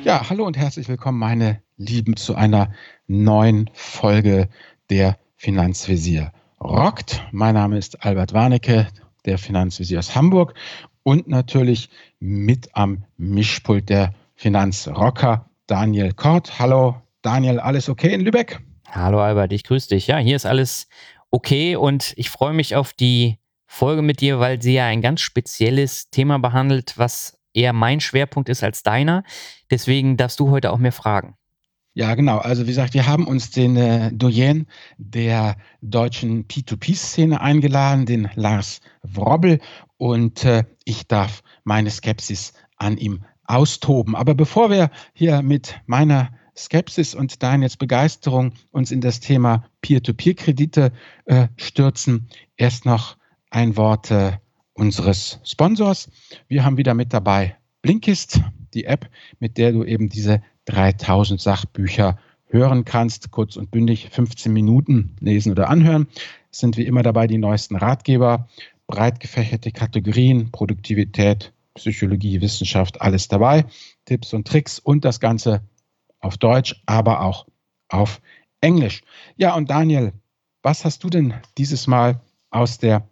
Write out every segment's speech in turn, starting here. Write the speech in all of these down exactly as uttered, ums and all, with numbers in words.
Ja, hallo und herzlich willkommen, meine Lieben, zu einer neuen Folge der Finanzvisier rockt. Mein Name ist Albert Warnecke, der Finanzvisier aus Hamburg und natürlich mit am Mischpult der Finanzrocker Daniel Kort. Hallo Daniel, alles okay in Lübeck? Hallo Albert, ich grüße dich. Ja, hier ist alles okay und ich freue mich auf die Folge mit dir, weil sie ja ein ganz spezielles Thema behandelt, was eher mein Schwerpunkt ist als deiner. Deswegen darfst du heute auch mehr fragen. Ja, genau. Also wie gesagt, wir haben uns den äh, Doyen der deutschen P zwei P-Szene eingeladen, den Lars Wrobbel, und äh, ich darf meine Skepsis an ihm austoben. Aber bevor wir hier mit meiner Skepsis und Daniels Begeisterung uns in das Thema Peer-to-Peer-Kredite äh, stürzen, erst noch ein Wort äh, unseres Sponsors. Wir haben wieder mit dabei Blinkist, die App, mit der du eben diese dreitausend Sachbücher hören kannst, kurz und bündig, fünfzehn Minuten lesen oder anhören. Es sind wie immer dabei die neuesten Ratgeber, breit gefächerte Kategorien, Produktivität, Psychologie, Wissenschaft, alles dabei, Tipps und Tricks und das Ganze auf Deutsch, aber auch auf Englisch. Ja, und Daniel, was hast du denn dieses Mal aus der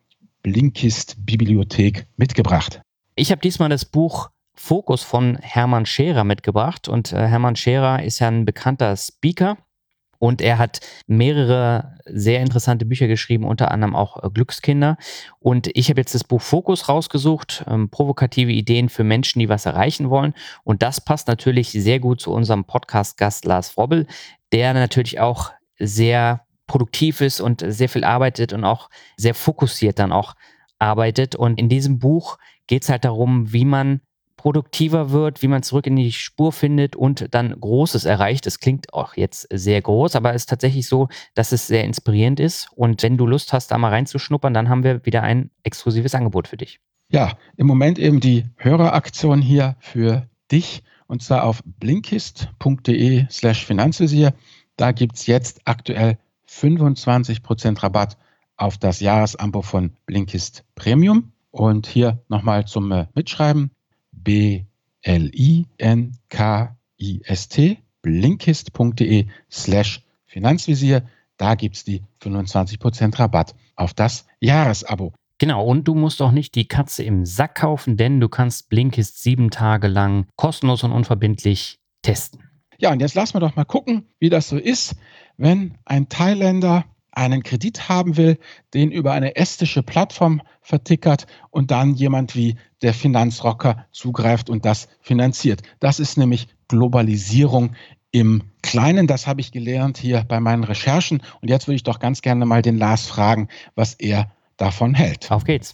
Blinkist-Bibliothek mitgebracht? Ich habe diesmal das Buch Fokus von Hermann Scherer mitgebracht und äh, Hermann Scherer ist ja ein bekannter Speaker und er hat mehrere sehr interessante Bücher geschrieben, unter anderem auch äh, Glückskinder, und ich habe jetzt das Buch Fokus rausgesucht, ähm, provokative Ideen für Menschen, die was erreichen wollen, und das passt natürlich sehr gut zu unserem Podcast-Gast Lars Wrobbel, der natürlich auch sehr produktiv ist und sehr viel arbeitet und auch sehr fokussiert dann auch arbeitet, und in diesem Buch geht es halt darum, wie man produktiver wird, wie man zurück in die Spur findet und dann Großes erreicht. Das klingt auch jetzt sehr groß, aber es ist tatsächlich so, dass es sehr inspirierend ist. Und wenn du Lust hast, da mal reinzuschnuppern, dann haben wir wieder ein exklusives Angebot für dich. Ja, im Moment eben die Höreraktion hier für dich, und zwar auf blinkist.de slash Finanzvisier. Da gibt es jetzt aktuell fünfundzwanzig Prozent Rabatt auf das Jahresabo von Blinkist Premium. Und hier nochmal zum äh, Mitschreiben: B L I N K I S T, blinkist.de slash Finanzvisier. Da gibt es die fünfundzwanzig Prozent Rabatt auf das Jahresabo. Genau, und du musst auch nicht die Katze im Sack kaufen, denn du kannst Blinkist sieben Tage lang kostenlos und unverbindlich testen. Ja, und jetzt lassen wir doch mal gucken, wie das so ist, wenn ein Thailänder einen Kredit haben will, den über eine estische Plattform vertickert und dann jemand wie der Finanzrocker zugreift und das finanziert. Das ist nämlich Globalisierung im Kleinen. Das habe ich gelernt hier bei meinen Recherchen. Und jetzt würde ich doch ganz gerne mal den Lars fragen, was er davon hält. Auf geht's.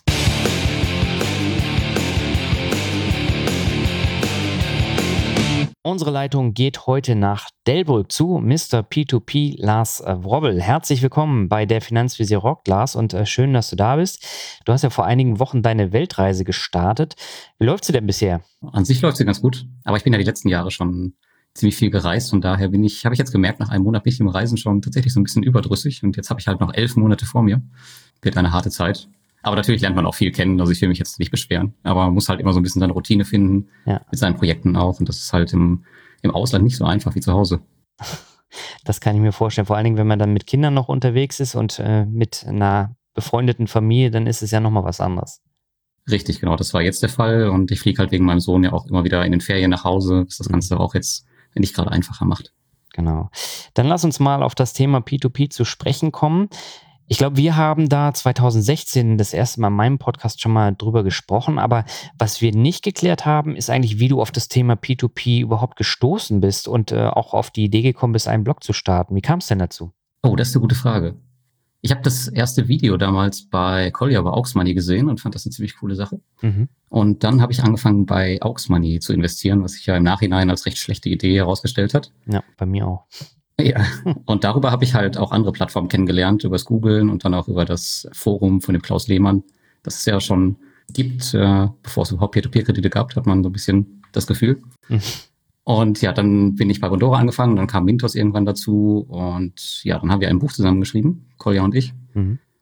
Unsere Leitung geht heute nach Delbrück zu Mister P zwei P Lars Wrobbel. Herzlich willkommen bei der Finanzvisier rockt, Lars, und äh, schön, dass du da bist. Du hast ja vor einigen Wochen deine Weltreise gestartet. Wie läuft sie denn bisher? An sich läuft sie ganz gut, aber ich bin ja die letzten Jahre schon ziemlich viel gereist, und daher bin ich, habe ich jetzt gemerkt, nach einem Monat bin ich im Reisen schon tatsächlich so ein bisschen überdrüssig, und jetzt habe ich halt noch elf Monate vor mir. Wird eine harte Zeit. Aber natürlich lernt man auch viel kennen, also ich will mich jetzt nicht beschweren. Aber man muss halt immer so ein bisschen seine Routine finden, ja, mit seinen Projekten auch. Und das ist halt im, im Ausland nicht so einfach wie zu Hause. Das kann ich mir vorstellen. Vor allen Dingen, wenn man dann mit Kindern noch unterwegs ist und äh, mit einer befreundeten Familie, dann ist es ja nochmal was anderes. Richtig, genau. Das war jetzt der Fall. Und ich fliege halt wegen meinem Sohn ja auch immer wieder in den Ferien nach Hause, was das Ganze auch jetzt nicht gerade einfacher macht. Genau. Dann lass uns mal auf das Thema P zwei P zu sprechen kommen. Ich glaube, wir haben da zwanzig sechzehn das erste Mal in meinem Podcast schon mal drüber gesprochen, aber was wir nicht geklärt haben, ist eigentlich, wie du auf das Thema P zwei P überhaupt gestoßen bist und äh, auch auf die Idee gekommen bist, einen Blog zu starten. Wie kam es denn dazu? Oh, das ist eine gute Frage. Ich habe das erste Video damals bei Collier bei Aux Money gesehen und fand das eine ziemlich coole Sache. Mhm. Und dann habe ich angefangen, bei Aux Money zu investieren, was sich ja im Nachhinein als recht schlechte Idee herausgestellt hat. Ja, bei mir auch. Ja, und darüber habe ich halt auch andere Plattformen kennengelernt, über das Googlen und dann auch über das Forum von dem Klaus Lehmann, das es ja schon gibt, äh, bevor es überhaupt P zwei P-Kredite gab, hat man so ein bisschen das Gefühl. Mhm. Und ja, dann bin ich bei Bondora angefangen, dann kam Mintos irgendwann dazu und ja, dann haben wir ein Buch zusammengeschrieben, Kolja und ich. Mhm.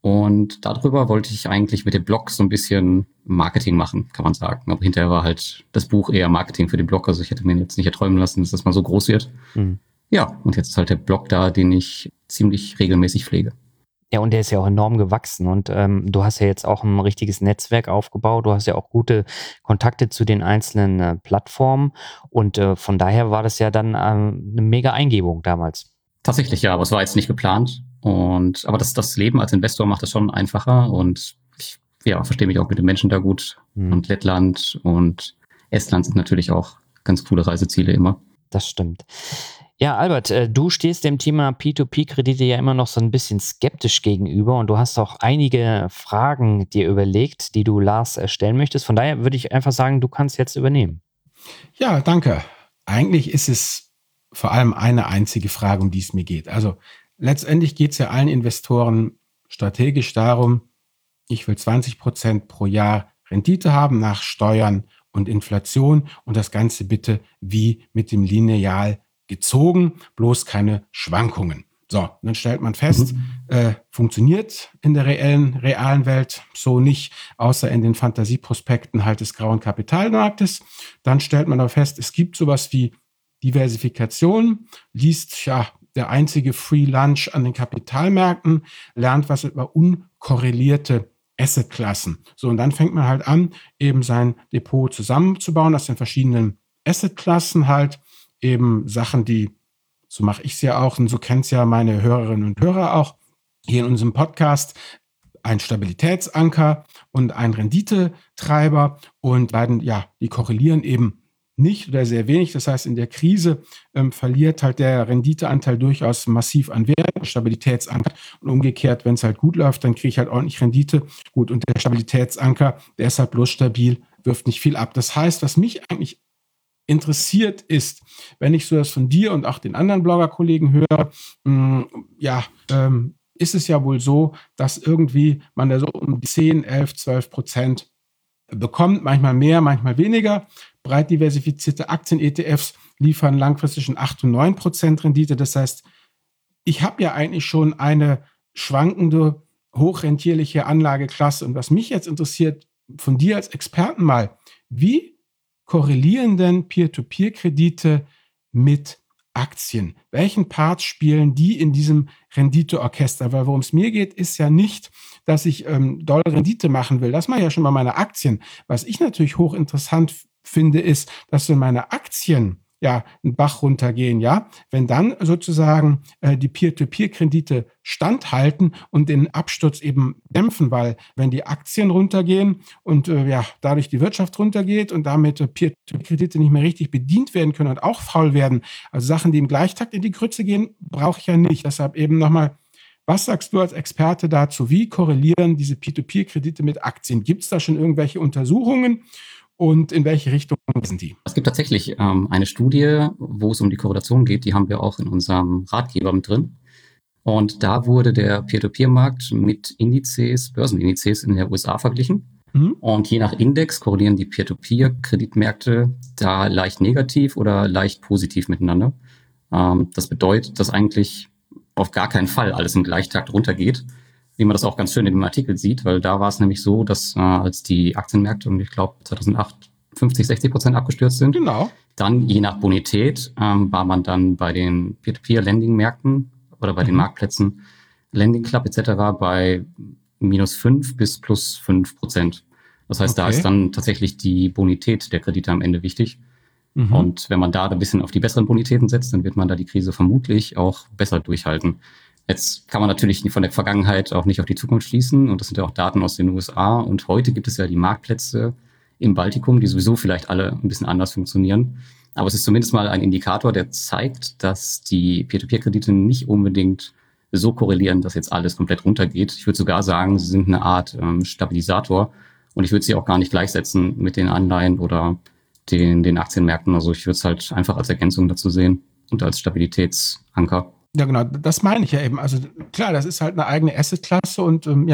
Und darüber wollte ich eigentlich mit dem Blog so ein bisschen Marketing machen, kann man sagen. Aber hinterher war halt das Buch eher Marketing für den Blog. Also ich hätte mir jetzt nicht erträumen lassen, dass das mal so groß wird. Mhm. Ja, und jetzt ist halt der Blog da, den ich ziemlich regelmäßig pflege. Ja, und der ist ja auch enorm gewachsen und ähm, du hast ja jetzt auch ein richtiges Netzwerk aufgebaut, du hast ja auch gute Kontakte zu den einzelnen äh, Plattformen und äh, von daher war das ja dann ähm, eine mega Eingebung damals. Tatsächlich, ja, aber es war jetzt nicht geplant und aber das, das Leben als Investor macht das schon einfacher und ich ja, verstehe mich auch mit den Menschen da gut hm. und Lettland und Estland sind natürlich auch ganz coole Reiseziele immer. Das stimmt. Ja, Albert, du stehst dem Thema P zwei P-Kredite ja immer noch so ein bisschen skeptisch gegenüber und du hast auch einige Fragen dir überlegt, die du Lars stellen möchtest. Von daher würde ich einfach sagen, du kannst jetzt übernehmen. Ja, danke. Eigentlich ist es vor allem eine einzige Frage, um die es mir geht. Also letztendlich geht es ja allen Investoren strategisch darum, ich will zwanzig Prozent pro Jahr Rendite haben nach Steuern und Inflation und das Ganze bitte wie mit dem Lineal gezogen, bloß keine Schwankungen. So, dann stellt man fest, mhm. äh, funktioniert in der reellen, realen Welt so nicht, außer in den Fantasieprospekten halt des grauen Kapitalmarktes. Dann stellt man aber fest, es gibt sowas wie Diversifikation, liest ja der einzige Free Lunch an den Kapitalmärkten, lernt was über unkorrelierte Assetklassen. So, und dann fängt man halt an, eben sein Depot zusammenzubauen aus den verschiedenen Assetklassen halt, eben Sachen, die, so mache ich es ja auch und so kennt es ja meine Hörerinnen und Hörer auch, hier in unserem Podcast, ein Stabilitätsanker und ein Renditetreiber und beiden, ja, die korrelieren eben nicht oder sehr wenig. Das heißt, in der Krise ähm, verliert halt der Renditeanteil durchaus massiv an Wert, Stabilitätsanker und umgekehrt, wenn es halt gut läuft, dann kriege ich halt ordentlich Rendite. Gut, und der Stabilitätsanker, der ist halt bloß stabil, wirft nicht viel ab. Das heißt, was mich eigentlich interessiert ist, wenn ich so das von dir und auch den anderen Blogger-Kollegen höre, mh, ja, ähm, ist es ja wohl so, dass irgendwie man da so um zehn, elf, zwölf Prozent bekommt, manchmal mehr, manchmal weniger. Breit diversifizierte Aktien-E T Fs liefern langfristig schon acht und neun Prozent Rendite. Das heißt, ich habe ja eigentlich schon eine schwankende, hochrentierliche Anlageklasse. Und was mich jetzt interessiert, von dir als Experten mal, wie korrelieren denn Peer-to-Peer-Kredite mit Aktien? Welchen Part spielen die in diesem Renditeorchester? Weil worum es mir geht, ist ja nicht, dass ich ähm, doll Rendite machen will. Das mache ich ja schon bei meinen Aktien. Was ich natürlich hochinteressant finde, ist, dass wenn meine Aktien ja einen Bach runtergehen, ja, wenn dann sozusagen äh, die Peer-to-Peer-Kredite standhalten und den Absturz eben dämpfen, weil wenn die Aktien runtergehen und äh, ja dadurch die Wirtschaft runtergeht und damit äh, Peer-to-Peer-Kredite nicht mehr richtig bedient werden können und auch faul werden, also Sachen, die im Gleichtakt in die Grütze gehen, brauche ich ja nicht. Deshalb eben nochmal, was sagst du als Experte dazu? Wie korrelieren diese Peer-to-Peer-Kredite mit Aktien? Gibt es da schon irgendwelche Untersuchungen? Und in welche Richtung sind die? Es gibt tatsächlich ähm, eine Studie, wo es um die Korrelation geht. Die haben wir auch in unserem Ratgeber mit drin. Und da wurde der Peer-to-Peer-Markt mit Indizes, Börsenindizes in der U S A verglichen. Mhm. Und je nach Index korrelieren die Peer-to-Peer-Kreditmärkte da leicht negativ oder leicht positiv miteinander. Ähm, das bedeutet, dass eigentlich auf gar keinen Fall alles im Gleichtakt runtergeht, wie man das auch ganz schön in dem Artikel sieht, weil da war es nämlich so, dass äh, als die Aktienmärkte, und ich glaube zweitausendacht fünfzig, sechzig Prozent abgestürzt sind, genau. Dann je nach Bonität ähm, war man dann bei den Peer-to-Peer-Lending-Märkten oder bei mhm. den Marktplätzen Lending Club et cetera bei minus fünf bis plus fünf Prozent. Das heißt, okay. Da ist dann tatsächlich die Bonität der Kredite am Ende wichtig. Mhm. Und wenn man da ein bisschen auf die besseren Bonitäten setzt, dann wird man da die Krise vermutlich auch besser durchhalten. Jetzt kann man natürlich von der Vergangenheit auch nicht auf die Zukunft schließen und das sind ja auch Daten aus den U S A und heute gibt es ja die Marktplätze im Baltikum, die sowieso vielleicht alle ein bisschen anders funktionieren. Aber es ist zumindest mal ein Indikator, der zeigt, dass die Peer-to-Peer-Kredite nicht unbedingt so korrelieren, dass jetzt alles komplett runtergeht. Ich würde sogar sagen, sie sind eine Art ähm, Stabilisator und ich würde sie auch gar nicht gleichsetzen mit den Anleihen oder den, den Aktienmärkten. Also ich würde es halt einfach als Ergänzung dazu sehen und als Stabilitätsanker. Ja, genau, das meine ich ja eben. Also klar, das ist halt eine eigene Assetklasse und ähm, ja,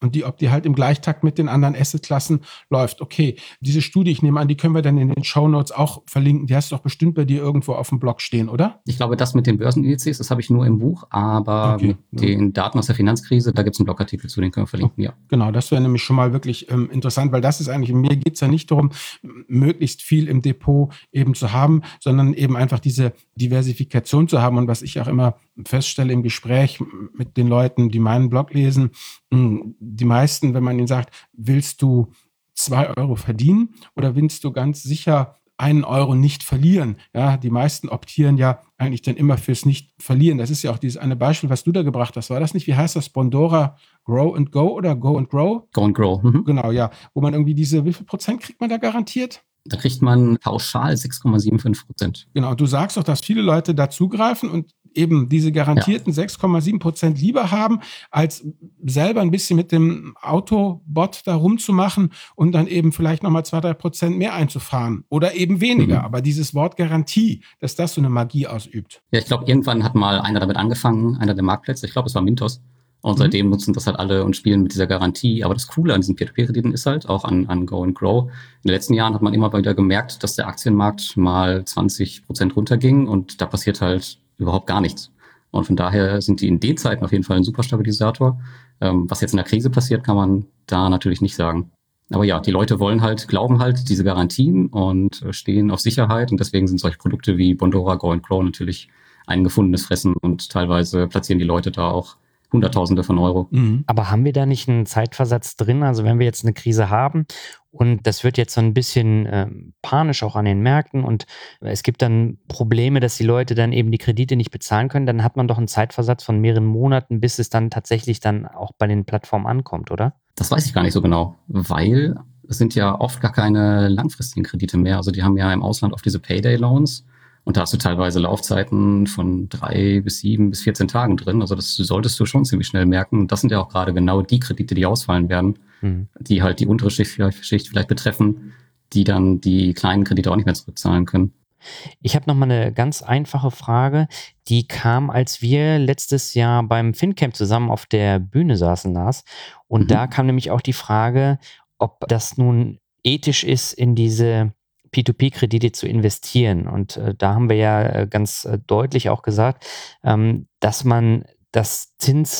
und die, ob die halt im Gleichtakt mit den anderen Assetklassen läuft. Okay, diese Studie, ich nehme an, die können wir dann in den Shownotes auch verlinken. Die hast du doch bestimmt bei dir irgendwo auf dem Blog stehen, oder? Ich glaube, das mit den Börsenindizes, das habe ich nur im Buch, aber Okay, mit ja. den Daten aus der Finanzkrise, da gibt es einen Blogartikel zu, den können wir verlinken, ja. Genau, das wäre nämlich schon mal wirklich ähm, interessant, weil das ist eigentlich, mir geht es ja nicht darum, m- möglichst viel im Depot eben zu haben, sondern eben einfach diese Diversifikation zu haben. Und was ich auch immer feststelle im Gespräch m- mit den Leuten, die meinen Blog lesen, m, die meisten, wenn man ihnen sagt, willst du zwei Euro verdienen oder willst du ganz sicher einen Euro nicht verlieren? Ja, die meisten optieren ja eigentlich dann immer fürs Nicht-Verlieren. Das ist ja auch dieses eine Beispiel, was du da gebracht hast. War das nicht, wie heißt das, Bondora Grow and Go oder Go and Grow? Go and Grow. Mhm. Genau, ja. Wo man irgendwie diese, wie viel Prozent kriegt man da garantiert? Da kriegt man pauschal sechs Komma fünfundsiebzig Prozent. Genau, du sagst doch, dass viele Leute da zugreifen und eben diese garantierten sechs Komma sieben Prozent lieber haben, als selber ein bisschen mit dem Autobot da rumzumachen und dann eben vielleicht nochmal zwei, drei Prozent mehr einzufahren oder eben weniger. Mhm. Aber dieses Wort Garantie, dass das so eine Magie ausübt. Ja, ich glaube, irgendwann hat mal einer damit angefangen, einer der Marktplätze, ich glaube, es war Mintos. Und Mhm. seitdem nutzen das halt alle und spielen mit dieser Garantie. Aber das Coole an diesen Peer-to-Peer-Krediten ist halt, auch an, an Go and Grow, in den letzten Jahren hat man immer wieder gemerkt, dass der Aktienmarkt mal zwanzig Prozent runterging und da passiert halt überhaupt gar nichts. Und von daher sind die in den Zeiten auf jeden Fall ein super Stabilisator. Ähm, was jetzt in der Krise passiert, kann man da natürlich nicht sagen. Aber ja, die Leute wollen halt, glauben halt diese Garantien und äh, stehen auf Sicherheit. Und deswegen sind solche Produkte wie Bondora, Go and Grow natürlich ein gefundenes Fressen. Und teilweise platzieren die Leute da auch Hunderttausende von Euro. Mhm. Aber haben wir da nicht einen Zeitversatz drin? Also wenn wir jetzt eine Krise haben und das wird jetzt so ein bisschen ähm, panisch auch an den Märkten und es gibt dann Probleme, dass die Leute dann eben die Kredite nicht bezahlen können, dann hat man doch einen Zeitversatz von mehreren Monaten, bis es dann tatsächlich dann auch bei den Plattformen ankommt, oder? Das weiß ich gar nicht so genau, weil es sind ja oft gar keine langfristigen Kredite mehr. Also die haben ja im Ausland oft diese Payday-Loans. Und da hast du teilweise Laufzeiten von drei bis sieben bis vierzehn Tagen drin. Also das solltest du schon ziemlich schnell merken. Und das sind ja auch gerade genau die Kredite, die ausfallen werden, Mhm. die halt die untere Schicht vielleicht, Schicht vielleicht betreffen, die dann die kleinen Kredite auch nicht mehr zurückzahlen können. Ich habe noch mal eine ganz einfache Frage, die kam, als wir letztes Jahr beim FinCamp zusammen auf der Bühne saßen, Lars. Und Mhm. da kam nämlich auch die Frage, ob das nun ethisch ist, in diese P to P-Kredite zu investieren. Und äh, da haben wir ja äh, ganz äh, deutlich auch gesagt, ähm, dass man das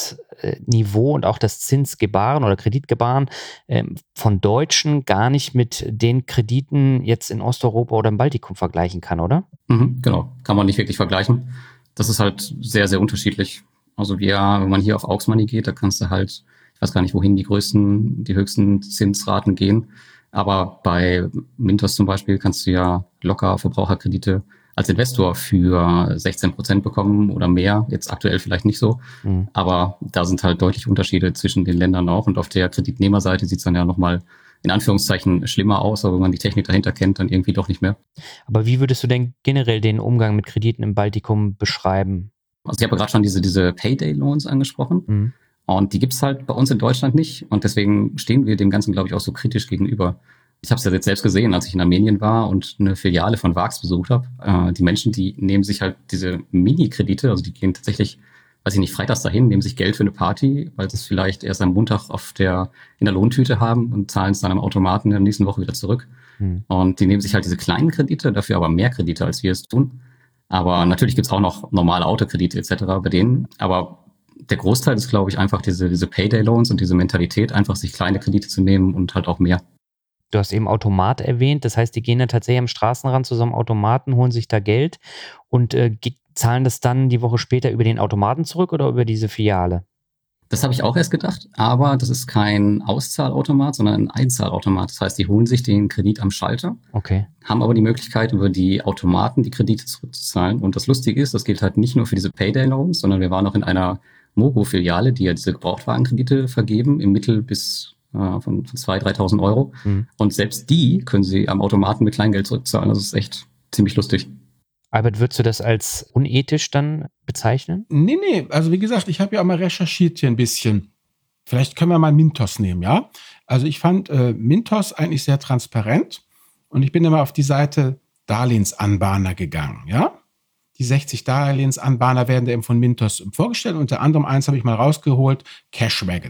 Zinsniveau und auch das Zinsgebaren oder Kreditgebaren ähm, von Deutschen gar nicht mit den Krediten jetzt in Osteuropa oder im Baltikum vergleichen kann, oder? Mhm, genau, kann man nicht wirklich vergleichen. Das ist halt sehr, sehr unterschiedlich. Also wir, wenn man hier auf Aux Money geht, da kannst du halt, ich weiß gar nicht, wohin die größten, die höchsten Zinsraten gehen. Aber bei Mintos zum Beispiel kannst du ja locker Verbraucherkredite als Investor für sechzehn Prozent bekommen oder mehr. Jetzt aktuell vielleicht nicht so. Mhm. Aber da sind halt deutlich Unterschiede zwischen den Ländern auch. Und auf der Kreditnehmerseite sieht es dann ja nochmal in Anführungszeichen schlimmer aus. Aber wenn man die Technik dahinter kennt, dann irgendwie doch nicht mehr. Aber wie würdest du denn generell den Umgang mit Krediten im Baltikum beschreiben? Also ich habe ja gerade schon diese, diese Payday-Loans angesprochen. Mhm. Und die gibt's halt bei uns in Deutschland nicht. Und deswegen stehen wir dem Ganzen, glaube ich, auch so kritisch gegenüber. Ich habe es ja jetzt selbst gesehen, als ich in Armenien war und eine Filiale von Vax besucht habe. Äh, die Menschen, die nehmen sich halt diese Mini-Kredite, also die gehen tatsächlich, weiß ich nicht, freitags dahin, nehmen sich Geld für eine Party, weil sie es vielleicht erst am Montag auf der, in der Lohntüte haben und zahlen es dann am Automaten in der nächsten Woche wieder zurück. Mhm. Und die nehmen sich halt diese kleinen Kredite, dafür aber mehr Kredite, als wir es tun. Aber natürlich gibt's auch noch normale Autokredite et cetera bei denen. Aber der Großteil ist, glaube ich, einfach diese, diese Payday-Loans und diese Mentalität, einfach sich kleine Kredite zu nehmen und halt auch mehr. Du hast eben Automat erwähnt, das heißt, die gehen dann tatsächlich am Straßenrand zu so einem Automaten, holen sich da Geld und äh, ge- zahlen das dann die Woche später über den Automaten zurück oder über diese Filiale? Das habe ich auch erst gedacht, aber das ist kein Auszahlautomat, sondern ein Einzahlautomat. Das heißt, die holen sich den Kredit am Schalter, Okay. haben aber die Möglichkeit, über die Automaten die Kredite zurückzuzahlen. Und das Lustige ist, das gilt halt nicht nur für diese Payday-Loans, sondern wir waren auch in einer Mogo-Filiale, die ja diese Gebrauchtwagenkredite vergeben, im Mittel bis äh, von, von zweitausend, dreitausend Euro. Mhm. Und selbst die können sie am Automaten mit Kleingeld zurückzahlen. Das ist echt ziemlich lustig. Albert, würdest du das als unethisch dann bezeichnen? Nee, nee, also wie gesagt, ich habe ja auch mal recherchiert hier ein bisschen. Vielleicht können wir mal Mintos nehmen, ja? Also ich fand äh, Mintos eigentlich sehr transparent und ich bin immer auf die Seite Darlehensanbahner gegangen, ja? Die sechzig Darlehensanbahner werden eben von Mintos vorgestellt. Unter anderem eins habe ich mal rausgeholt, Cashwagon.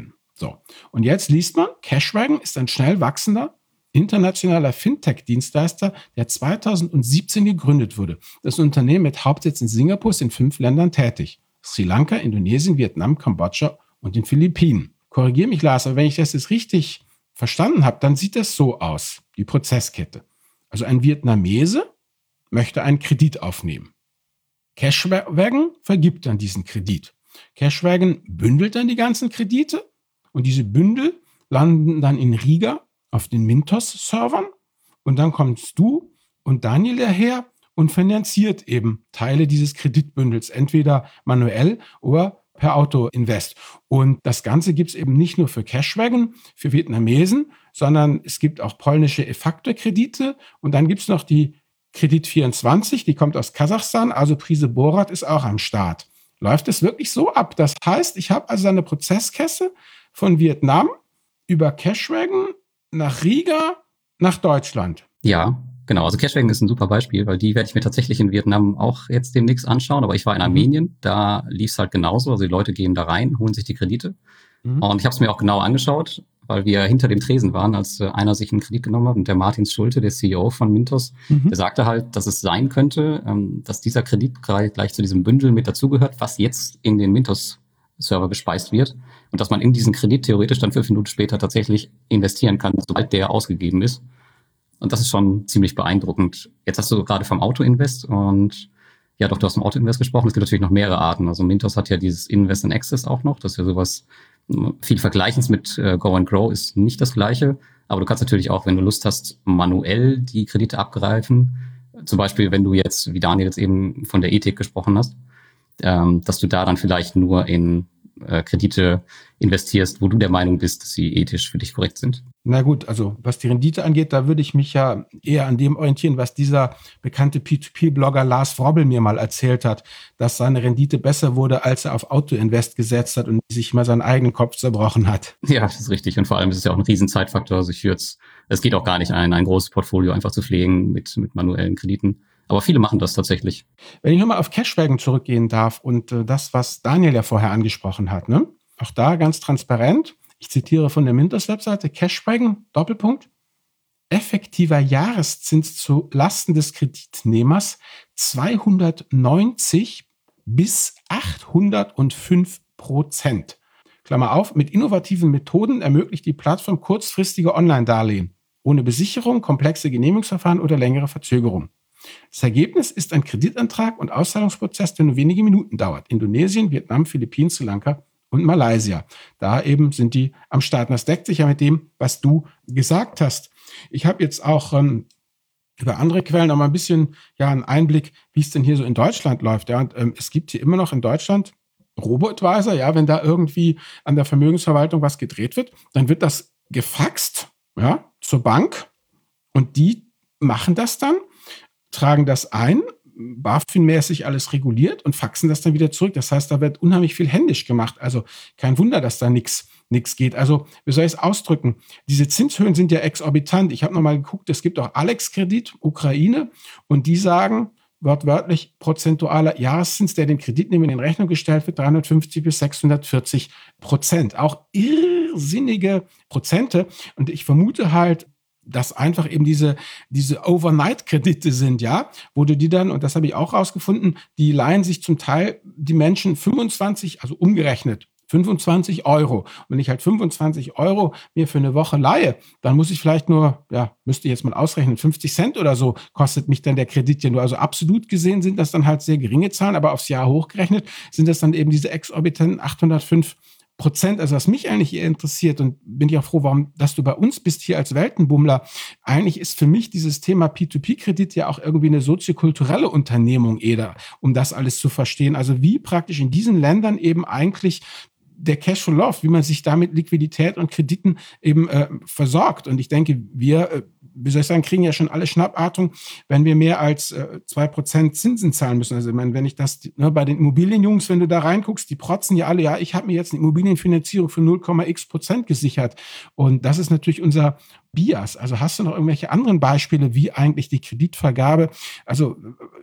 So, und jetzt liest man, Cashwagon ist ein schnell wachsender internationaler Fintech-Dienstleister, der zweitausendsiebzehn gegründet wurde. Das Unternehmen mit Hauptsitz in Singapur ist in fünf Ländern tätig. Sri Lanka, Indonesien, Vietnam, Kambodscha und den Philippinen. Korrigiere mich, Lars, aber wenn ich das jetzt richtig verstanden habe, dann sieht das so aus, die Prozesskette. Also ein Vietnamese möchte einen Kredit aufnehmen. Cashwagon vergibt dann diesen Kredit. Cashwagon bündelt dann die ganzen Kredite und diese Bündel landen dann in Riga auf den Mintos-Servern und dann kommst du und Daniel daher und finanziert eben Teile dieses Kreditbündels, entweder manuell oder per Auto-Invest. Und das Ganze gibt es eben nicht nur für Cashwagon, für Vietnamesen, sondern es gibt auch polnische E-Factor-Kredite und dann gibt es noch die Kredit vierundzwanzig, die kommt aus Kasachstan, also Prise Borat ist auch am Start. Läuft es wirklich so ab? Das heißt, ich habe also eine Prozesskette von Vietnam über Cashwagon nach Riga, nach Deutschland. Ja, genau. Also Cashwagon ist ein super Beispiel, weil die werde ich mir tatsächlich in Vietnam auch jetzt demnächst anschauen. Aber ich war in Armenien, da lief es halt genauso. Also die Leute gehen da rein, holen sich die Kredite. Mhm. Und ich habe es mir auch genau angeschaut, weil wir hinter dem Tresen waren, als äh, einer sich einen Kredit genommen hat. Und der Martin Schulte, der C E O von Mintos, mhm. der sagte halt, dass es sein könnte, ähm, dass dieser Kredit gleich zu diesem Bündel mit dazugehört, was jetzt in den Mintos-Server gespeist wird. Und dass man in diesen Kredit theoretisch dann fünf Minuten später tatsächlich investieren kann, sobald der ausgegeben ist. Und das ist schon ziemlich beeindruckend. Jetzt hast du gerade vom Auto-Invest und ja doch, du hast vom Auto-Invest gesprochen. Es gibt natürlich noch mehrere Arten. Also Mintos hat ja dieses Invest in Access auch noch. Das ist ja sowas viel Vergleichens mit äh, Go and Grow ist nicht das Gleiche. Aber du kannst natürlich auch, wenn du Lust hast, manuell die Kredite abgreifen. Zum Beispiel, wenn du jetzt, wie Daniel jetzt eben von der Ethik gesprochen hast, ähm, dass du da dann vielleicht nur in äh, Kredite investierst, wo du der Meinung bist, dass sie ethisch für dich korrekt sind. Na gut, also was die Rendite angeht, da würde ich mich ja eher an dem orientieren, was dieser bekannte P zwei P-Blogger Lars Wrobel mir mal erzählt hat, dass seine Rendite besser wurde, als er auf Auto-Invest gesetzt hat und sich mal seinen eigenen Kopf zerbrochen hat. Ja, das ist richtig. Und vor allem ist es ja auch ein riesen Zeitfaktor. Also ich würde es, es geht auch gar nicht ein, ein großes Portfolio einfach zu pflegen mit, mit manuellen Krediten. Aber viele machen das tatsächlich. Wenn ich nochmal auf Cashwagon zurückgehen darf und äh, das, was Daniel ja vorher angesprochen hat, ne? Auch da ganz transparent. Ich zitiere von der Mintos-Webseite, Cashwagon, Doppelpunkt, effektiver Jahreszins zu Lasten des Kreditnehmers zweihundertneunzig bis achthundertfünf Prozent. Klammer auf, mit innovativen Methoden ermöglicht die Plattform kurzfristige Online-Darlehen, ohne Besicherung, komplexe Genehmigungsverfahren oder längere Verzögerung. Das Ergebnis ist ein Kreditantrag und Auszahlungsprozess, der nur wenige Minuten dauert. Indonesien, Vietnam, Philippinen, Sri Lanka und Malaysia. Da eben sind die am Start. Das deckt sich ja mit dem, was du gesagt hast. Ich habe jetzt auch ähm, über andere Quellen noch mal ein bisschen ja, einen Einblick, wie es denn hier so in Deutschland läuft. Ja, und, ähm, es gibt hier immer noch in Deutschland Robo-Advisor. Ja, wenn da irgendwie an der Vermögensverwaltung was gedreht wird, dann wird das gefaxt, ja, zur Bank und die machen das dann, tragen das ein, BaFin-mäßig alles reguliert und faxen das dann wieder zurück. Das heißt, da wird unheimlich viel händisch gemacht. Also kein Wunder, dass da nichts nichts geht. Also wie soll ich es ausdrücken? Diese Zinshöhen sind ja exorbitant. Ich habe nochmal geguckt, es gibt auch Alex-Kredit, Ukraine, und die sagen wortwörtlich prozentualer Jahreszins, der dem Kreditnehmer in Rechnung gestellt wird, dreihundertfünfzig bis sechshundertvierzig Prozent. Auch irrsinnige Prozente. Und ich vermute halt, dass einfach eben diese, diese Overnight-Kredite sind, ja, wo du die dann, und das habe ich auch rausgefunden, die leihen sich zum Teil die Menschen fünfundzwanzig, also umgerechnet, fünfundzwanzig Euro. Und wenn ich halt fünfundzwanzig Euro mir für eine Woche leihe, dann muss ich vielleicht nur, ja, müsste ich jetzt mal ausrechnen, fünfzig Cent oder so kostet mich dann der Kredit ja nur. Also absolut gesehen sind das dann halt sehr geringe Zahlen, aber aufs Jahr hochgerechnet sind das dann eben diese exorbitanten achthundertfünf Prozent. Also was mich eigentlich eher interessiert, und bin ich auch froh, warum, dass du bei uns bist hier als Weltenbummler, eigentlich ist für mich dieses Thema P zwei P-Kredit ja auch irgendwie eine soziokulturelle Unternehmung eher, um das alles zu verstehen. Also wie praktisch in diesen Ländern eben eigentlich der Cashflow läuft, wie man sich damit Liquidität und Krediten eben äh, versorgt. Und ich denke, wir, äh, wie soll ich sagen, kriegen ja schon alle Schnappatmung, wenn wir mehr als äh, zwei Prozent Zinsen zahlen müssen. Also ich meine, wenn ich das, ne, bei den Immobilienjungs, wenn du da reinguckst, die protzen ja alle, ja, ich habe mir jetzt eine Immobilienfinanzierung für null Komma x Prozent gesichert. Und das ist natürlich unser Bias. Also hast du noch irgendwelche anderen Beispiele, wie eigentlich die Kreditvergabe, also wie,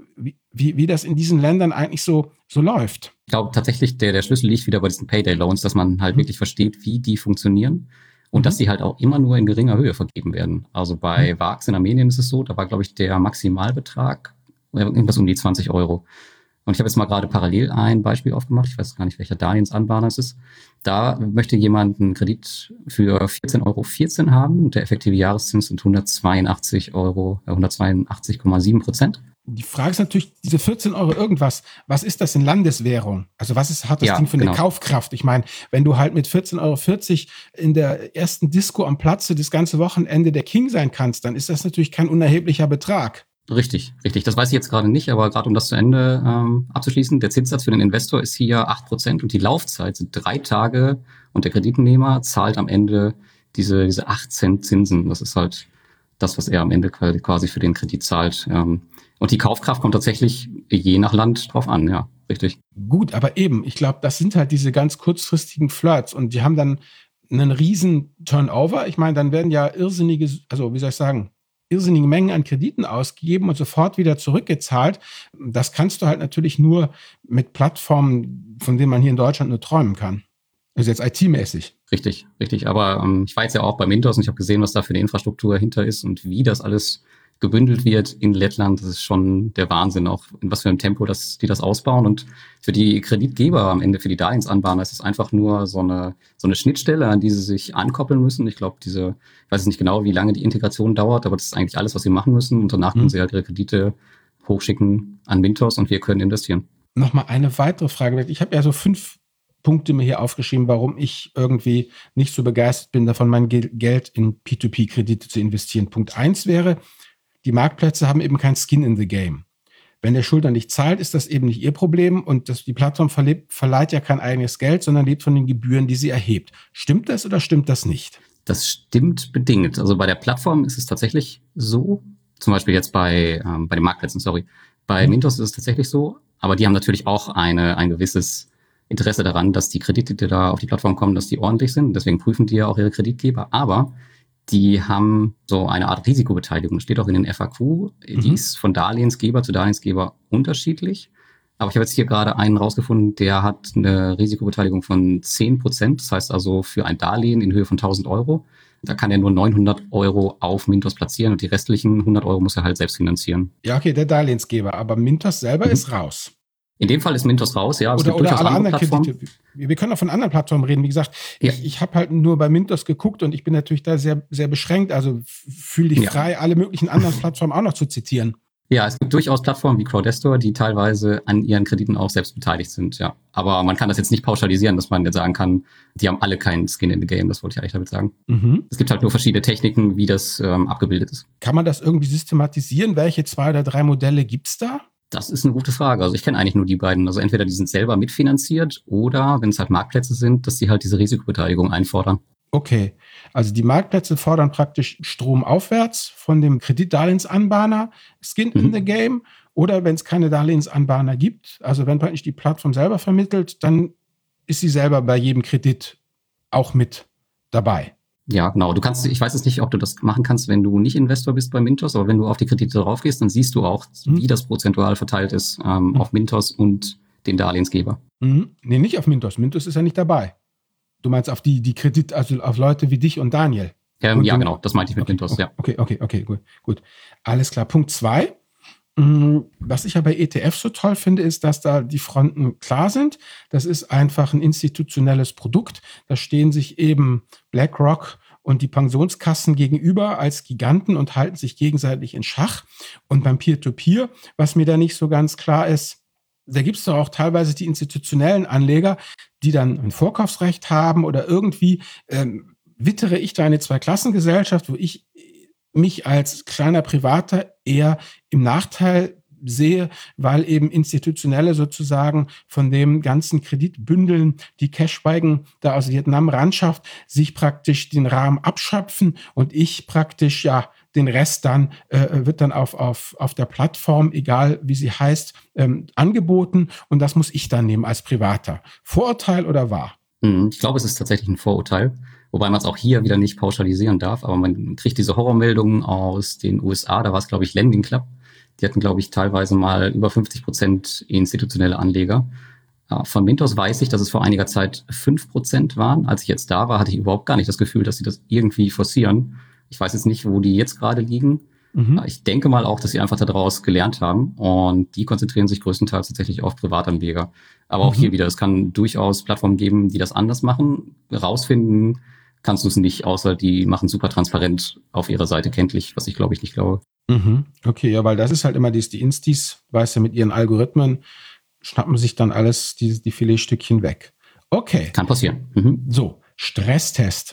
wie, wie das in diesen Ländern eigentlich so, so läuft. Ich glaube tatsächlich, der, der Schlüssel liegt wieder bei diesen Payday-Loans, dass man halt mhm. wirklich versteht, wie die funktionieren und mhm. dass die halt auch immer nur in geringer Höhe vergeben werden. Also bei mhm. Vax in Armenien ist es so, da war, glaube ich, der Maximalbetrag irgendwas um die zwanzig Euro. Und ich habe jetzt mal gerade parallel ein Beispiel aufgemacht. Ich weiß gar nicht, welcher Darlehensanbahner es ist. Da möchte jemand einen Kredit für vierzehn Euro vierzehn haben und der effektive Jahreszins sind hundertzweiundachtzig Euro, äh, hundertzweiundachtzig Komma sieben Prozent. Die Frage ist natürlich, diese vierzehn Euro irgendwas, was ist das in Landeswährung? Also was ist, hat das ja, Ding für eine genau. Kaufkraft? Ich meine, wenn du halt mit vierzehn Euro vierzig in der ersten Disco am Platze das ganze Wochenende der King sein kannst, dann ist das natürlich kein unerheblicher Betrag. Richtig, richtig. Das weiß ich jetzt gerade nicht, aber gerade um das zu Ende ähm, abzuschließen, der Zinssatz für den Investor ist hier acht Prozent und die Laufzeit sind drei Tage und der Kreditnehmer zahlt am Ende diese, diese acht Cent Zinsen. Das ist halt das, was er am Ende quasi für den Kredit zahlt. Ähm, und die Kaufkraft kommt tatsächlich je nach Land drauf an, ja, richtig. Gut, aber eben, ich glaube, das sind halt diese ganz kurzfristigen Flirts und die haben dann einen riesen Turnover. Ich meine, dann werden ja irrsinnige, also wie soll ich sagen, irrsinnige Mengen an Krediten ausgegeben und sofort wieder zurückgezahlt. Das kannst du halt natürlich nur mit Plattformen, von denen man hier in Deutschland nur träumen kann. Also jetzt I T-mäßig. Richtig, richtig. Aber ähm, ich war jetzt ja auch bei Mintos und ich habe gesehen, was da für eine Infrastruktur hinter ist und wie das alles gebündelt wird in Lettland. Das ist schon der Wahnsinn, auch in was für einem Tempo das, die das ausbauen. Und für die Kreditgeber am Ende, für die Darlehensanbahner, ist es einfach nur so eine, so eine Schnittstelle, an die sie sich ankoppeln müssen. Ich glaube, diese, ich weiß nicht genau, wie lange die Integration dauert, aber das ist eigentlich alles, was sie machen müssen. Und danach können mhm. sie halt ihre Kredite hochschicken an Mintos und wir können investieren. Nochmal eine weitere Frage. Ich habe ja so fünf Punkte mir hier aufgeschrieben, warum ich irgendwie nicht so begeistert bin, davon mein Geld in P zwei P-Kredite zu investieren. Punkt eins wäre, die Marktplätze haben eben kein Skin in the Game. Wenn der Schuldner nicht zahlt, ist das eben nicht ihr Problem und das, die Plattform verlebt, verleiht ja kein eigenes Geld, sondern lebt von den Gebühren, die sie erhebt. Stimmt das oder stimmt das nicht? Das stimmt bedingt. Also bei der Plattform ist es tatsächlich so, zum Beispiel jetzt bei, ähm, bei den Marktplätzen, sorry. Bei mhm. Mintos ist es tatsächlich so, aber die haben natürlich auch eine, ein gewisses Interesse daran, dass die Kredite, die da auf die Plattform kommen, dass die ordentlich sind. Deswegen prüfen die ja auch ihre Kreditgeber. Aber die haben so eine Art Risikobeteiligung. Das steht auch in den F A Q. Mhm. Die ist von Darlehensgeber zu Darlehensgeber unterschiedlich. Aber ich habe jetzt hier gerade einen rausgefunden, der hat eine Risikobeteiligung von zehn Prozent. Das heißt also für ein Darlehen in Höhe von tausend Euro. Da kann er nur neunhundert Euro auf Mintos platzieren und die restlichen hundert Euro muss er halt selbst finanzieren. Ja, okay, der Darlehensgeber. Aber Mintos selber mhm. ist raus. In dem Fall ist Mintos raus, ja. Oder, oder alle anderen Kredite. Wir können auch von anderen Plattformen reden. Wie gesagt, ja. ich, ich habe halt nur bei Mintos geguckt und ich bin natürlich da sehr, sehr beschränkt. Also fühle dich ja. frei, alle möglichen anderen Plattformen auch noch zu zitieren. Ja, es gibt durchaus Plattformen wie Crowdestor, die teilweise an ihren Krediten auch selbst beteiligt sind, ja. Aber man kann das jetzt nicht pauschalisieren, dass man jetzt sagen kann, die haben alle keinen Skin in the Game. Das wollte ich eigentlich damit sagen. Mhm. Es gibt halt nur verschiedene Techniken, wie das ähm, abgebildet ist. Kann man das irgendwie systematisieren? Welche zwei oder drei Modelle gibt's da? Das ist eine gute Frage. Also ich kenne eigentlich nur die beiden. Also entweder die sind selber mitfinanziert oder, wenn es halt Marktplätze sind, dass die halt diese Risikobeteiligung einfordern. Okay, also die Marktplätze fordern praktisch Strom aufwärts von dem Kreditdarlehensanbahner, Skin mhm. in the Game. Oder wenn es keine Darlehensanbahner gibt, also wenn praktisch die Plattform selber vermittelt, dann ist sie selber bei jedem Kredit auch mit dabei. Ja, genau. Du kannst, ich weiß jetzt nicht, ob du das machen kannst, wenn du nicht Investor bist bei Mintos, aber wenn du auf die Kredite drauf gehst, dann siehst du auch, mhm. wie das prozentual verteilt ist ähm, mhm. auf Mintos und den Darlehensgeber. Mhm. Nee, nicht auf Mintos. Mintos ist ja nicht dabei. Du meinst auf die, die Kredit, also auf Leute wie dich und Daniel. Ähm, und ja, du, genau. Das meinte ich mit okay, Mintos, okay, ja. Okay, okay, okay, gut, gut. Alles klar. Punkt zwei. Was ich ja bei E T F so toll finde, ist, dass da die Fronten klar sind. Das ist einfach ein institutionelles Produkt. Da stehen sich eben BlackRock und die Pensionskassen gegenüber als Giganten und halten sich gegenseitig in Schach. Und beim Peer-to-Peer, was mir da nicht so ganz klar ist, da gibt es doch auch teilweise die institutionellen Anleger, die dann ein Vorkaufsrecht haben oder irgendwie ähm, wittere ich da eine Zweiklassengesellschaft, wo ich mich als kleiner Privater eher im Nachteil sehe, weil eben Institutionelle sozusagen von dem ganzen Kreditbündeln, die Cashwagon da aus Vietnam ranschafft, sich praktisch den Rahmen abschöpfen und ich praktisch, ja, den Rest dann äh, wird dann auf, auf, auf der Plattform, egal wie sie heißt, ähm, angeboten und das muss ich dann nehmen als Privater. Vorurteil oder wahr? Ich glaube, es ist tatsächlich ein Vorurteil, wobei man es auch hier wieder nicht pauschalisieren darf, aber man kriegt diese Horrormeldungen aus den U S A, da war es, glaube ich, Lending Club, Die hatten, glaube ich, teilweise mal über fünfzig Prozent institutionelle Anleger. Von Mintos weiß ich, dass es vor einiger Zeit fünf Prozent waren. Als ich jetzt da war, hatte ich überhaupt gar nicht das Gefühl, dass sie das irgendwie forcieren. Ich weiß jetzt nicht, wo die jetzt gerade liegen. Mhm. Ich denke mal auch, dass sie einfach daraus gelernt haben und die konzentrieren sich größtenteils tatsächlich auf Privatanleger. Aber auch mhm. hier wieder, es kann durchaus Plattformen geben, die das anders machen. Rausfinden kannst du es nicht, außer die machen super transparent auf ihrer Seite kenntlich, was ich glaube ich nicht glaube. Mhm. Okay, ja, weil das ist halt immer dies, die Instis, weißt du, mit ihren Algorithmen schnappen sich dann alles, die, die Filetstückchen weg. Okay. Kann passieren. Mhm. So, Stresstest.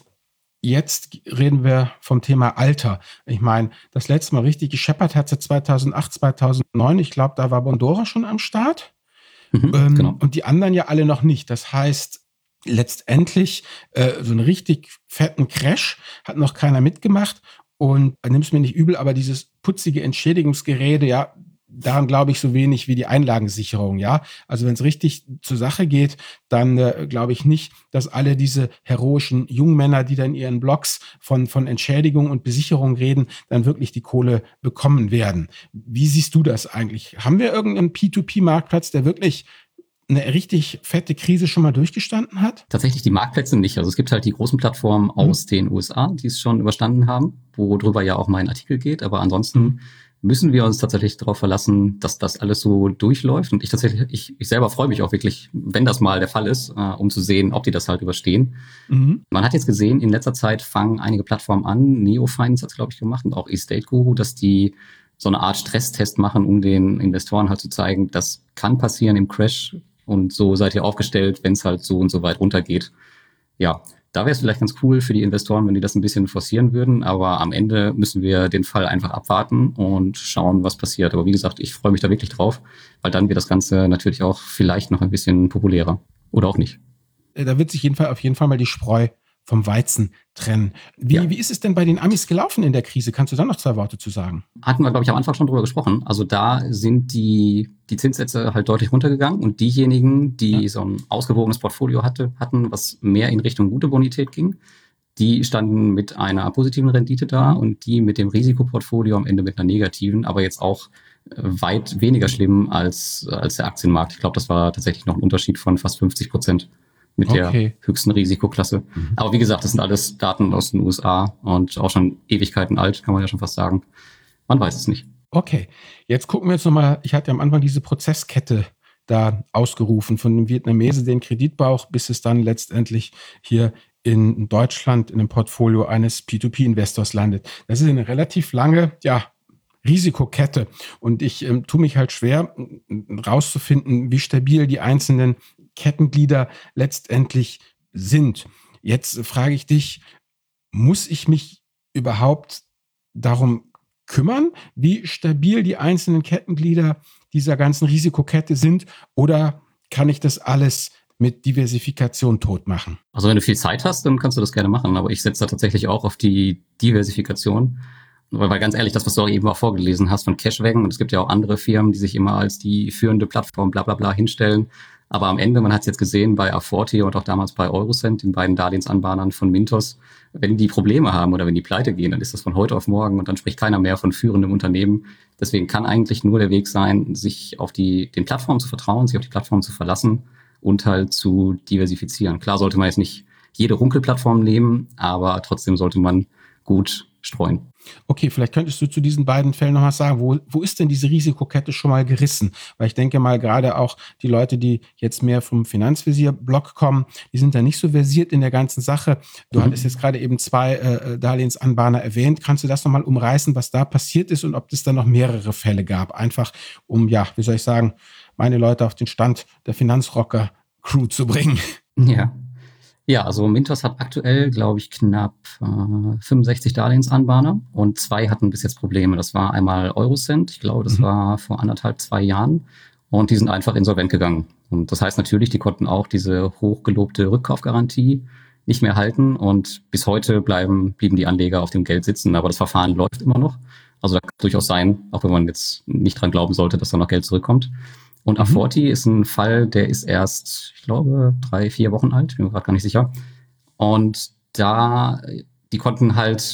Jetzt reden wir vom Thema Alter. Ich meine, das letzte Mal richtig gescheppert hat sie zweitausendacht, zweitausendneun. Ich glaube, da war Bondora schon am Start. Mhm, ähm, genau. Und die anderen ja alle noch nicht. Das heißt, letztendlich äh, so einen richtig fetten Crash hat noch keiner mitgemacht. Und nimm es mir nicht übel, aber dieses putzige Entschädigungsgerede, ja, daran glaube ich so wenig wie die Einlagensicherung, ja. Also wenn es richtig zur Sache geht, dann äh, glaube ich nicht, dass alle diese heroischen Jungmänner, die dann in ihren Blogs von, von Entschädigung und Besicherung reden, dann wirklich die Kohle bekommen werden. Wie siehst du das eigentlich? Haben wir irgendeinen P zwei P-Marktplatz, der wirklich eine richtig fette Krise schon mal durchgestanden hat? Tatsächlich die Marktplätze nicht. Also es gibt halt die großen Plattformen aus mhm. den U S A, die es schon überstanden haben, worüber ja auch mein Artikel geht. Aber ansonsten mhm. müssen wir uns tatsächlich darauf verlassen, dass das alles so durchläuft. Und ich tatsächlich, ich, ich selber freue mich auch wirklich, wenn das mal der Fall ist, äh, um zu sehen, ob die das halt überstehen. Mhm. Man hat jetzt gesehen, in letzter Zeit fangen einige Plattformen an. Neo Finance hat es, glaube ich, gemacht und auch Estate Guru, dass die so eine Art Stresstest machen, um den Investoren halt zu zeigen, das kann passieren im Crash. Und so seid ihr aufgestellt, wenn es halt so und so weit runtergeht. Ja, da wäre es vielleicht ganz cool für die Investoren, wenn die das ein bisschen forcieren würden. Aber am Ende müssen wir den Fall einfach abwarten und schauen, was passiert. Aber wie gesagt, ich freue mich da wirklich drauf, weil dann wird das Ganze natürlich auch vielleicht noch ein bisschen populärer. Oder auch nicht. Da wird sich jeden Fall, auf jeden Fall mal die Spreu vom Weizen trennen. Wie, ja. wie ist es denn bei den Amis gelaufen in der Krise? Kannst du da noch zwei Worte zu sagen? Hatten wir, glaube ich, am Anfang schon drüber gesprochen. Also da sind die, die Zinssätze halt deutlich runtergegangen und diejenigen, die ja. so ein ausgewogenes Portfolio hatte, hatten, was mehr in Richtung gute Bonität ging, die standen mit einer positiven Rendite da und die mit dem Risikoportfolio am Ende mit einer negativen, aber jetzt auch weit weniger schlimm als, als der Aktienmarkt. Ich glaube, das war tatsächlich noch ein Unterschied von fast fünfzig Prozent. Mit okay. der höchsten Risikoklasse. Mhm. Aber wie gesagt, das sind alles Daten aus den U S A und auch schon Ewigkeiten alt, kann man ja schon fast sagen. Man weiß es nicht. Okay, jetzt gucken wir jetzt nochmal, ich hatte am Anfang diese Prozesskette da ausgerufen, von dem Vietnamesen, den Kreditbauch, bis es dann letztendlich hier in Deutschland in einem Portfolio eines P zwei P-Investors landet. Das ist eine relativ lange, ja, Risikokette. Und ich ähm, tue mich halt schwer, rauszufinden, wie stabil die einzelnen Kettenglieder letztendlich sind. Jetzt frage ich dich, muss ich mich überhaupt darum kümmern, wie stabil die einzelnen Kettenglieder dieser ganzen Risikokette sind, oder kann ich das alles mit Diversifikation tot machen? Also wenn du viel Zeit hast, dann kannst du das gerne machen, aber ich setze da tatsächlich auch auf die Diversifikation. Weil, weil ganz ehrlich, das, was du auch eben auch vorgelesen hast von Cashwagon, und es gibt ja auch andere Firmen, die sich immer als die führende Plattform bla bla bla hinstellen. Aber am Ende, man hat es jetzt gesehen bei A forty und auch damals bei Eurocent, den beiden Darlehensanbahnern von Mintos, wenn die Probleme haben oder wenn die pleite gehen, dann ist das von heute auf morgen und dann spricht keiner mehr von führendem Unternehmen. Deswegen kann eigentlich nur der Weg sein, sich auf die den Plattformen zu vertrauen, sich auf die Plattform zu verlassen und halt zu diversifizieren. Klar sollte man jetzt nicht jede Runkelplattform nehmen, aber trotzdem sollte man gut streuen. Okay, vielleicht könntest du zu diesen beiden Fällen noch was sagen. Wo, wo ist denn diese Risikokette schon mal gerissen? Weil ich denke mal, gerade auch die Leute, die jetzt mehr vom Finanzvisier-Blog kommen, die sind da nicht so versiert in der ganzen Sache. Du mhm. hattest jetzt gerade eben zwei äh, Darlehensanbahner erwähnt. Kannst du das nochmal umreißen, was da passiert ist und ob es da noch mehrere Fälle gab? Einfach um, ja, wie soll ich sagen, meine Leute auf den Stand der Finanzrocker-Crew zu bringen. Ja. Ja, also Mintos hat aktuell, glaube ich, knapp äh, fünfundsechzig Darlehensanbahner und zwei hatten bis jetzt Probleme. Das war einmal Eurocent, ich glaube, das mhm. war vor anderthalb, zwei Jahren und die sind einfach insolvent gegangen. Und das heißt natürlich, die konnten auch diese hochgelobte Rückkaufgarantie nicht mehr halten und bis heute bleiben blieben die Anleger auf dem Geld sitzen, aber das Verfahren läuft immer noch. Also da kann es durchaus sein, auch wenn man jetzt nicht dran glauben sollte, dass da noch Geld zurückkommt. Und A forty ist ein Fall, der ist erst, ich glaube, drei, vier Wochen alt, bin mir gerade gar nicht sicher. Und da, die konnten halt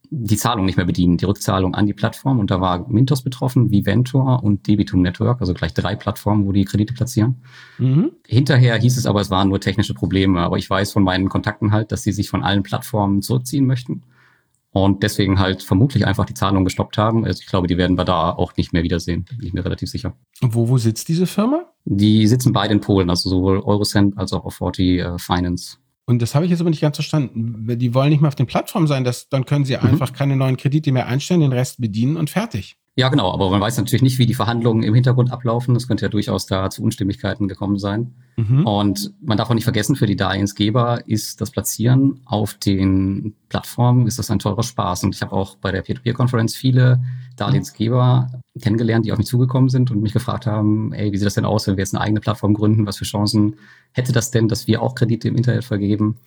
die Zahlung nicht mehr bedienen, die Rückzahlung an die Plattform. Und da war Mintos betroffen, Viventor und Debitum Network, also gleich drei Plattformen, wo die Kredite platzieren. Mhm. Hinterher hieß es aber, es waren nur technische Probleme. Aber ich weiß von meinen Kontakten halt, dass sie sich von allen Plattformen zurückziehen möchten und deswegen halt vermutlich einfach die Zahlung gestoppt haben. Also ich glaube, die werden wir da auch nicht mehr wiedersehen, bin ich mir relativ sicher. Und wo, wo sitzt diese Firma? Die sitzen beide in Polen, also sowohl Eurocent als auch auf vierzig uh, Finance. Und das habe ich jetzt aber nicht ganz verstanden. Die wollen nicht mehr auf den Plattformen sein, das, dann können sie mhm. einfach keine neuen Kredite mehr einstellen, den Rest bedienen und fertig. Ja, genau, aber man weiß natürlich nicht, wie die Verhandlungen im Hintergrund ablaufen. Das könnte ja durchaus da zu Unstimmigkeiten gekommen sein. Mhm. Und man darf auch nicht vergessen, für die Darlehensgeber ist das Platzieren auf den Plattformen, ist das ein teurer Spaß. Und ich habe auch bei der Peer-to-Peer-Konferenz viele Darlehensgeber mhm. kennengelernt, die auf mich zugekommen sind und mich gefragt haben, ey, wie sieht das denn aus, wenn wir jetzt eine eigene Plattform gründen? Was für Chancen hätte das denn, dass wir auch Kredite im Internet vergeben?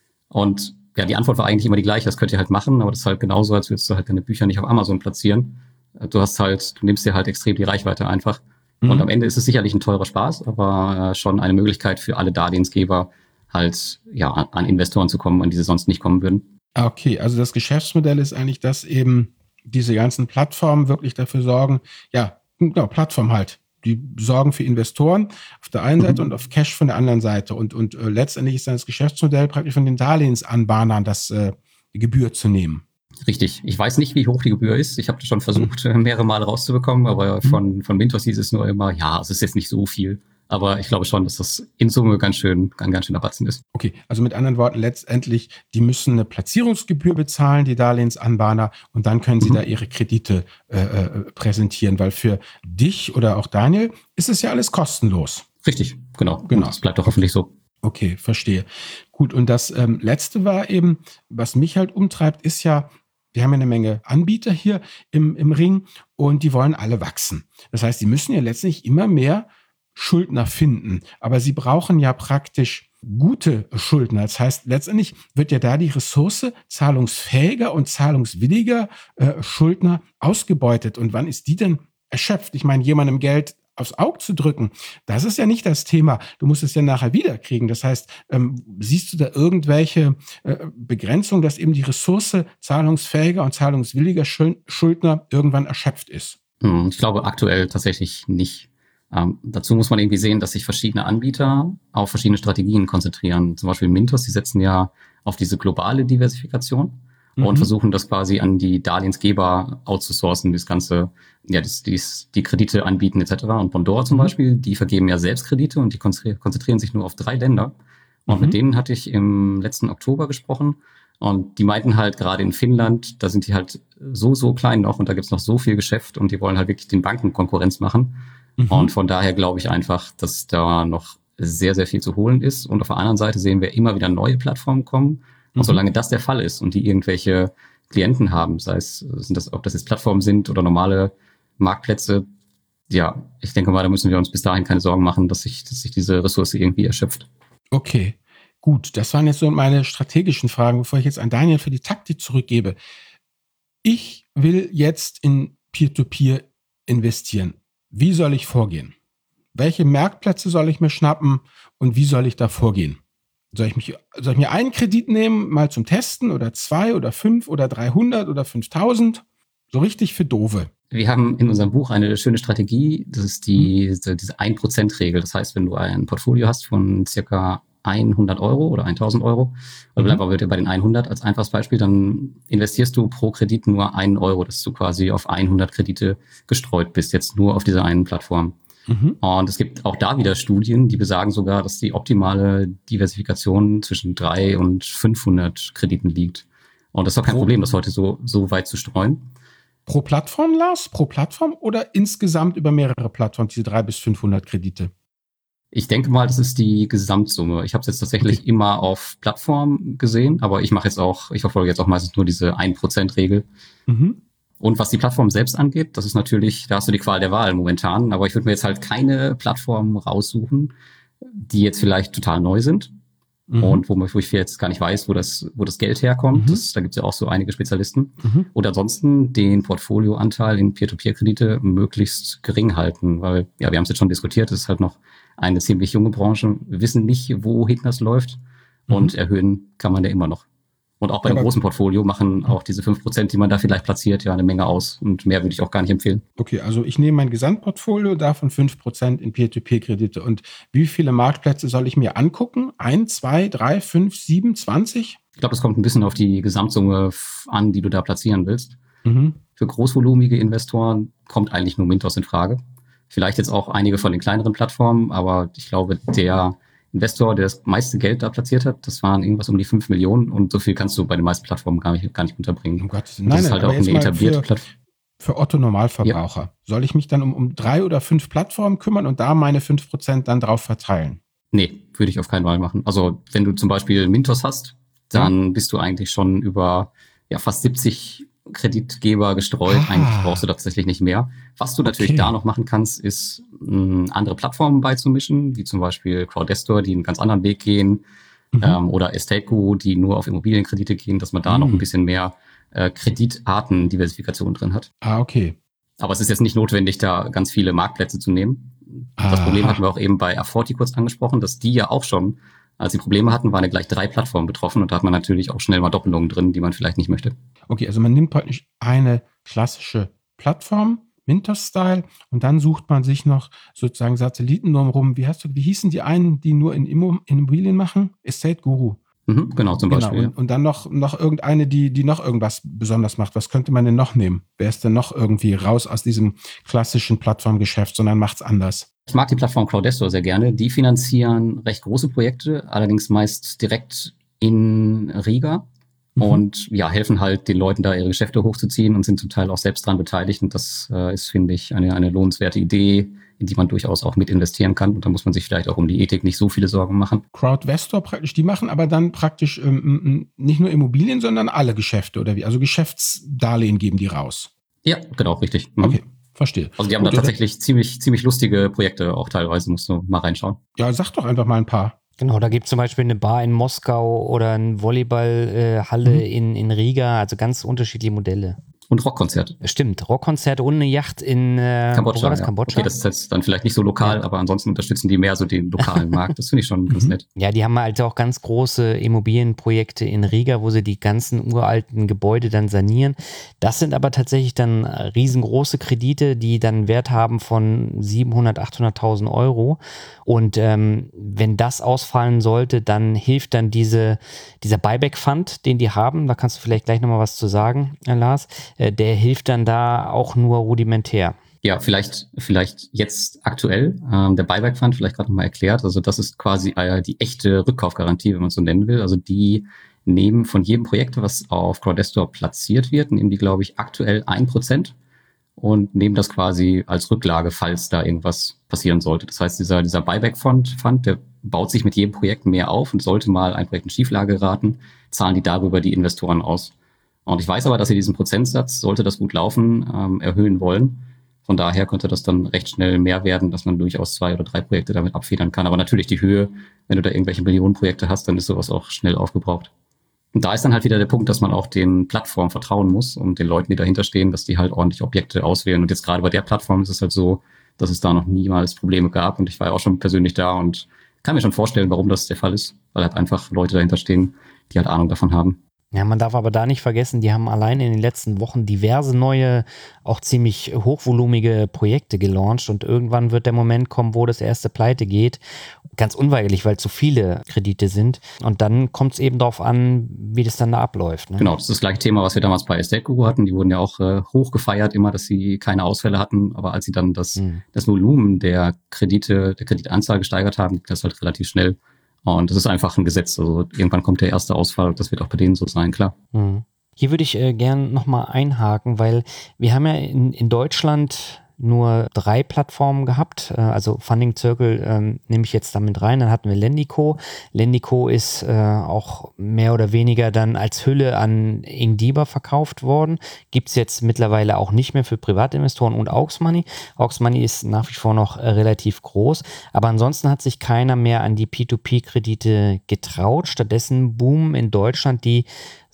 Und ja, die Antwort war eigentlich immer die gleiche, das könnt ihr halt machen, aber das ist halt genauso, als würdest du halt deine Bücher nicht auf Amazon platzieren. Du hast halt, du nimmst dir halt extrem die Reichweite einfach. Mhm. Und am Ende ist es sicherlich ein teurer Spaß, aber schon eine Möglichkeit für alle Darlehensgeber, halt ja an Investoren zu kommen, an die sie sonst nicht kommen würden. Okay, also das Geschäftsmodell ist eigentlich, dass eben diese ganzen Plattformen wirklich dafür sorgen, ja, genau, Plattform halt. Die sorgen für Investoren auf der einen Seite mhm. und auf Cash von der anderen Seite. Und, und äh, letztendlich ist dann das Geschäftsmodell praktisch von den Darlehensanbahnern, das äh, die Gebühr zu nehmen. Richtig. Ich weiß nicht, wie hoch die Gebühr ist. Ich habe das schon versucht, mhm. mehrere Male rauszubekommen, aber von, von Mintos hieß es nur immer, ja, es ist jetzt nicht so viel. Aber ich glaube schon, dass das in Summe ganz schön, ein ganz schöner Batzen ist. Okay, also mit anderen Worten, letztendlich, die müssen eine Platzierungsgebühr bezahlen, die Darlehensanbahner, und dann können sie mhm. da ihre Kredite äh, äh, präsentieren, weil für dich oder auch Daniel ist es ja alles kostenlos. Richtig, genau. genau. Und das bleibt doch hoffentlich so. Okay, verstehe. Gut, und das ähm, Letzte war eben, was mich halt umtreibt, ist ja, wir haben ja eine Menge Anbieter hier im, im Ring und die wollen alle wachsen. Das heißt, die müssen ja letztlich immer mehr Schuldner finden, aber sie brauchen ja praktisch gute Schuldner. Das heißt, letztendlich wird ja da die Ressource zahlungsfähiger und zahlungswilliger äh, Schuldner ausgebeutet. Und wann ist die denn erschöpft? Ich meine, jemandem Geld aufs Auge zu drücken, das ist ja nicht das Thema. Du musst es ja nachher wiederkriegen. Das heißt, ähm, siehst du da irgendwelche äh, Begrenzungen, dass eben die Ressource zahlungsfähiger und zahlungswilliger Schuldner irgendwann erschöpft ist? Hm, ich glaube aktuell tatsächlich nicht. Ähm, dazu muss man irgendwie sehen, dass sich verschiedene Anbieter auf verschiedene Strategien konzentrieren. Zum Beispiel Mintos, die setzen ja auf diese globale Diversifikation mhm. und versuchen das quasi an die Darlehensgeber outzusourcen, das Ganze, ja, das, dies, die Kredite anbieten et cetera. Und Bondora zum mhm. Beispiel, die vergeben ja selbst Kredite und die konzentrieren sich nur auf drei Länder. Und mhm. mit denen hatte ich im letzten Oktober gesprochen. Und die meinten halt, gerade in Finnland, da sind die halt so, so klein noch und da gibt's noch so viel Geschäft und die wollen halt wirklich den Banken Konkurrenz machen. Mhm. Und von daher glaube ich einfach, dass da noch sehr, sehr viel zu holen ist. Und auf der anderen Seite sehen wir immer wieder neue Plattformen kommen. Und mhm. solange das der Fall ist und die irgendwelche Klienten haben, sei es, sind das, ob das jetzt Plattformen sind oder normale Marktplätze, ja, ich denke mal, da müssen wir uns bis dahin keine Sorgen machen, dass sich, dass sich diese Ressource irgendwie erschöpft. Okay, gut. Das waren jetzt so meine strategischen Fragen, bevor ich jetzt an Daniel für die Taktik zurückgebe. Ich will jetzt in Peer-to-Peer investieren. Wie soll ich vorgehen? Welche Marktplätze soll ich mir schnappen und wie soll ich da vorgehen? Soll ich mich, soll ich mir einen Kredit nehmen, mal zum Testen oder zwei oder fünf oder dreihundert oder fünftausend? So richtig für Doofe. Wir haben in unserem Buch eine schöne Strategie. Das ist die, diese ein Prozent Regel. Das heißt, wenn du ein Portfolio hast von circa hundert Euro oder tausend Euro, oder bleiben wir bitte bei den hundert als einfaches Beispiel, dann investierst du pro Kredit nur einen Euro, dass du quasi auf hundert Kredite gestreut bist, jetzt nur auf dieser einen Plattform. Mhm. Und es gibt auch da wieder Studien, die besagen sogar, dass die optimale Diversifikation zwischen drei und fünfhundert Krediten liegt. Und das ist doch kein pro, Problem, das heute so, so weit zu streuen. Pro Plattform, Lars? Pro Plattform oder insgesamt über mehrere Plattformen, diese dreihundert bis fünfhundert Kredite? Ich denke mal, das ist die Gesamtsumme. Ich habe es jetzt tatsächlich okay. immer auf Plattform gesehen, aber ich mache jetzt auch, ich verfolge jetzt auch meistens nur diese ein Prozent Regel. Mhm. Und was die Plattform selbst angeht, das ist natürlich, da hast du die Qual der Wahl momentan, aber ich würde mir jetzt halt keine Plattformen raussuchen, die jetzt vielleicht total neu sind mhm. und wo, wo ich jetzt gar nicht weiß, wo das, wo das Geld herkommt. Mhm. Das, da gibt es ja auch so einige Spezialisten. Mhm. Und ansonsten den Portfolioanteil in Peer-to-Peer-Kredite möglichst gering halten, weil, ja, wir haben es jetzt schon diskutiert, es ist halt noch eine ziemlich junge Branche. Wir wissen nicht, wohin das läuft und mhm. erhöhen kann man ja immer noch. Und auch bei einem Aber- großen Portfolio machen auch diese fünf Prozent, die man da vielleicht platziert, ja eine Menge aus. Und mehr würde ich auch gar nicht empfehlen. Okay, also ich nehme mein Gesamtportfolio, davon fünf Prozent in Peer-to-Peer-Kredite. Und wie viele Marktplätze soll ich mir angucken? Ein, zwei, drei, fünf, sieben, zwanzig? Ich glaube, das kommt ein bisschen auf die Gesamtsumme f- an, die du da platzieren willst. Mhm. Für großvolumige Investoren kommt eigentlich nur Mintos in Frage. Vielleicht jetzt auch einige von den kleineren Plattformen, aber ich glaube, der Investor, der das meiste Geld da platziert hat, das waren irgendwas um die fünf Millionen und so viel kannst du bei den meisten Plattformen gar nicht, gar nicht unterbringen. Um Gottes Und das ist halt aber auch jetzt eine mal etablierte für, Plattform. für Otto Normalverbraucher. Soll ich mich dann um, um drei oder fünf Plattformen kümmern und da meine fünf Prozent dann drauf verteilen? Nee, würde ich auf keinen Fall machen. Also wenn du zum Beispiel Mintos hast, dann bist du eigentlich schon über ja fast siebzig Kreditgeber gestreut. Ah. Eigentlich brauchst du tatsächlich nicht mehr. Was du natürlich Okay. da noch machen kannst, ist mh, andere Plattformen beizumischen, wie zum Beispiel Crowdestor, die einen ganz anderen Weg gehen, Mhm. ähm, oder Estate Guru, die nur auf Immobilienkredite gehen, dass man da Mhm. noch ein bisschen mehr äh, Kreditarten-Diversifikation drin hat. Ah, okay. Aber es ist jetzt nicht notwendig, da ganz viele Marktplätze zu nehmen. Das Problem Aha. hatten wir auch eben bei Aforti kurz angesprochen, dass die ja auch schon, als sie Probleme hatten, waren ja gleich drei Plattformen betroffen und da hat man natürlich auch schnell mal Doppelungen drin, die man vielleicht nicht möchte. Okay, also man nimmt praktisch eine klassische Plattform, Mintos-Style, und dann sucht man sich noch sozusagen Satelliten drumherum. Wie hast du, wie hießen die einen, die nur in Immo- Immobilien machen? Estate Guru. Mhm, genau, zum Genau. Beispiel. Und, und dann noch, noch irgendeine, die, die noch irgendwas besonders macht. Was könnte man denn noch nehmen? Wer ist denn noch irgendwie raus aus diesem klassischen Plattformgeschäft, sondern macht's anders? Ich mag die Plattform Crowdestor sehr gerne. Die finanzieren recht große Projekte, allerdings meist direkt in Riga. Mhm. Und ja, helfen halt den Leuten da ihre Geschäfte hochzuziehen und sind zum Teil auch selbst dran beteiligt. Und das äh, ist, finde ich, eine, eine lohnenswerte Idee, in die man durchaus auch mit investieren kann. Und da muss man sich vielleicht auch um die Ethik nicht so viele Sorgen machen. Crowdvestor praktisch, die machen aber dann praktisch ähm, m- nicht nur Immobilien, sondern alle Geschäfte oder wie? Also Geschäftsdarlehen geben die raus. Ja, genau, richtig. Mhm. Okay, verstehe. Also die haben Gut, da tatsächlich ziemlich, ziemlich lustige Projekte, auch teilweise, musst du mal reinschauen. Ja, sag doch einfach mal ein paar. Genau, da gibt es zum Beispiel eine Bar in Moskau oder eine Volleyballhalle Mhm. in, in Riga, also ganz unterschiedliche Modelle. Und Rockkonzerte. Stimmt, Rockkonzerte und eine Yacht in äh, wo Kambodscha. war das? Ja. Kambodscha? Okay, das ist jetzt dann vielleicht nicht so lokal, Ja. aber ansonsten unterstützen die mehr so den lokalen Markt. Das finde ich schon ganz Mhm. nett. Ja, die haben halt auch ganz große Immobilienprojekte in Riga, wo sie die ganzen uralten Gebäude dann sanieren. Das sind aber tatsächlich dann äh, riesengroße Kredite, die dann einen Wert haben von siebenhundert, achthunderttausend Euro. Und ähm, wenn das ausfallen sollte, dann hilft dann diese, dieser Buyback-Fund, den die haben, da kannst du vielleicht gleich nochmal was zu sagen, äh, Lars, äh, der hilft dann da auch nur rudimentär. Ja, vielleicht, vielleicht jetzt aktuell, ähm, der Buyback Fund, vielleicht gerade nochmal erklärt. Also das ist quasi äh, die echte Rückkaufgarantie, wenn man es so nennen will. Also die nehmen von jedem Projekt, was auf Crowdestor platziert wird, nehmen die, glaube ich, aktuell ein Prozent und nehmen das quasi als Rücklage, falls da irgendwas passieren sollte. Das heißt, dieser, dieser Buyback Fund, Fund, der baut sich mit jedem Projekt mehr auf und sollte mal ein Projekt in Schieflage geraten, zahlen die darüber die Investoren aus. Und ich weiß aber, dass sie diesen Prozentsatz, sollte das gut laufen, ähm, erhöhen wollen. Von daher könnte das dann recht schnell mehr werden, dass man durchaus zwei oder drei Projekte damit abfedern kann. Aber natürlich die Höhe, wenn du da irgendwelche Millionenprojekte hast, dann ist sowas auch schnell aufgebraucht. Und da ist dann halt wieder der Punkt, dass man auch den Plattformen vertrauen muss und den Leuten, die dahinter stehen, dass die halt ordentlich Objekte auswählen. Und jetzt gerade bei der Plattform ist es halt so, dass es da noch niemals Probleme gab. Und ich war ja auch schon persönlich da und kann mir schon vorstellen, warum das der Fall ist. Weil halt einfach Leute dahinter stehen, die halt Ahnung davon haben. Ja, man darf aber da nicht vergessen, die haben allein in den letzten Wochen diverse neue, auch ziemlich hochvolumige Projekte gelauncht und irgendwann wird der Moment kommen, wo das erste pleite geht. Ganz unweigerlich, weil zu viele Kredite sind. Und dann kommt es eben darauf an, wie das dann da abläuft. Ne? Genau, das ist das gleiche Thema, was wir damals bei Estate Guru hatten. Die wurden ja auch äh, hoch gefeiert, immer, dass sie keine Ausfälle hatten. Aber als sie dann das, Hm. das Volumen der Kredite, der Kreditanzahl gesteigert haben, ging das halt relativ schnell. Und das ist einfach ein Gesetz. Also irgendwann kommt der erste Ausfall. Das wird auch bei denen so sein, klar. Hm. Hier würde ich äh, gern nochmal einhaken, weil wir haben ja in, in Deutschland nur drei Plattformen gehabt. Äh, also Funding Circle ähm, nehme ich jetzt damit rein. Dann hatten wir Lendico. Lendico ist äh, auch mehr oder weniger dann als Hülle an Ingdiba verkauft worden. Gibt es jetzt mittlerweile auch nicht mehr für Privatinvestoren und Aux Money. Aux Money ist nach wie vor noch äh, relativ groß. Aber ansonsten hat sich keiner mehr an die P zwei P-Kredite getraut. Stattdessen boomen in Deutschland die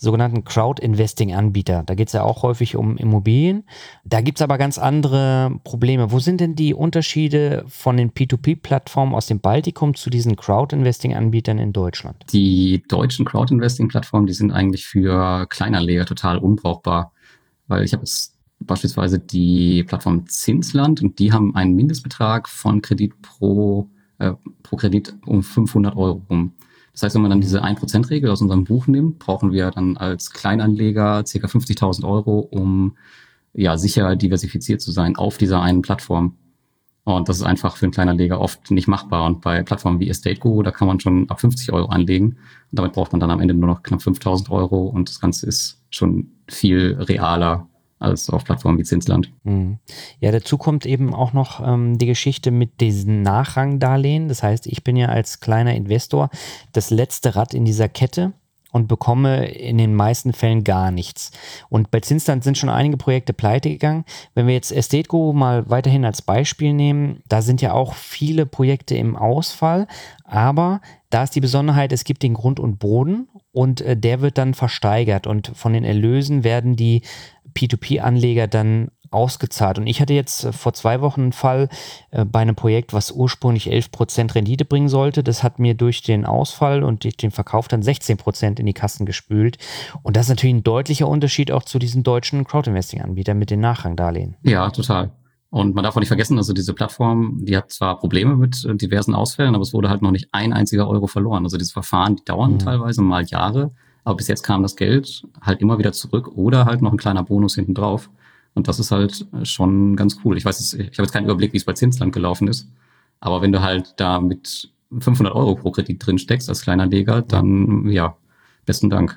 sogenannten Crowd-Investing-Anbieter. Da geht es ja auch häufig um Immobilien. Da gibt es aber ganz andere Probleme. Wo sind denn die Unterschiede von den P zwei P-Plattformen aus dem Baltikum zu diesen Crowd-Investing-Anbietern in Deutschland? Die deutschen Crowd-Investing-Plattformen, die sind eigentlich für Kleinanleger total unbrauchbar, weil ich habe jetzt beispielsweise die Plattform Zinsland und die haben einen Mindestbetrag von Kredit pro, äh, pro Kredit um fünfhundert Euro rum. Das heißt, wenn man dann diese ein Prozent Regel aus unserem Buch nimmt, brauchen wir dann als Kleinanleger ca. fünfzigtausend Euro, um ja sicher diversifiziert zu sein auf dieser einen Plattform. Und das ist einfach für einen Kleinanleger oft nicht machbar. Und bei Plattformen wie EstateGuru, da kann man schon ab fünfzig Euro anlegen. Und damit braucht man dann am Ende nur noch knapp fünftausend Euro. Und das Ganze ist schon viel realer als auf Plattformen wie Zinsland. Ja, dazu kommt eben auch noch ähm, die Geschichte mit diesen Nachrangdarlehen. Das heißt, ich bin ja als kleiner Investor das letzte Rad in dieser Kette und bekomme in den meisten Fällen gar nichts. Und bei Zinsland sind schon einige Projekte pleite gegangen. Wenn wir jetzt EstateGuru mal weiterhin als Beispiel nehmen, da sind ja auch viele Projekte im Ausfall, aber da ist die Besonderheit, es gibt den Grund und Boden und äh, der wird dann versteigert und von den Erlösen werden die P zwei P-Anleger dann ausgezahlt. Und ich hatte jetzt vor zwei Wochen einen Fall äh, bei einem Projekt, was ursprünglich elf Prozent Rendite bringen sollte. Das hat mir durch den Ausfall und durch den Verkauf dann sechzehn Prozent in die Kassen gespült. Und das ist natürlich ein deutlicher Unterschied auch zu diesen deutschen Crowdinvesting-Anbietern mit den Nachrangdarlehen. Ja, total. Und man darf auch nicht vergessen, also diese Plattform, die hat zwar Probleme mit äh, diversen Ausfällen, aber es wurde halt noch nicht ein einziger Euro verloren. Also diese Verfahren, die dauern mhm. teilweise mal Jahre, aber bis jetzt kam das Geld halt immer wieder zurück oder halt noch ein kleiner Bonus hinten drauf. Und das ist halt schon ganz cool. Ich weiß jetzt, ich habe jetzt keinen Überblick, wie es bei Zinsland gelaufen ist. Aber wenn du halt da mit fünfhundert Euro pro Kredit drin steckst als Kleinanleger, dann ja, besten Dank.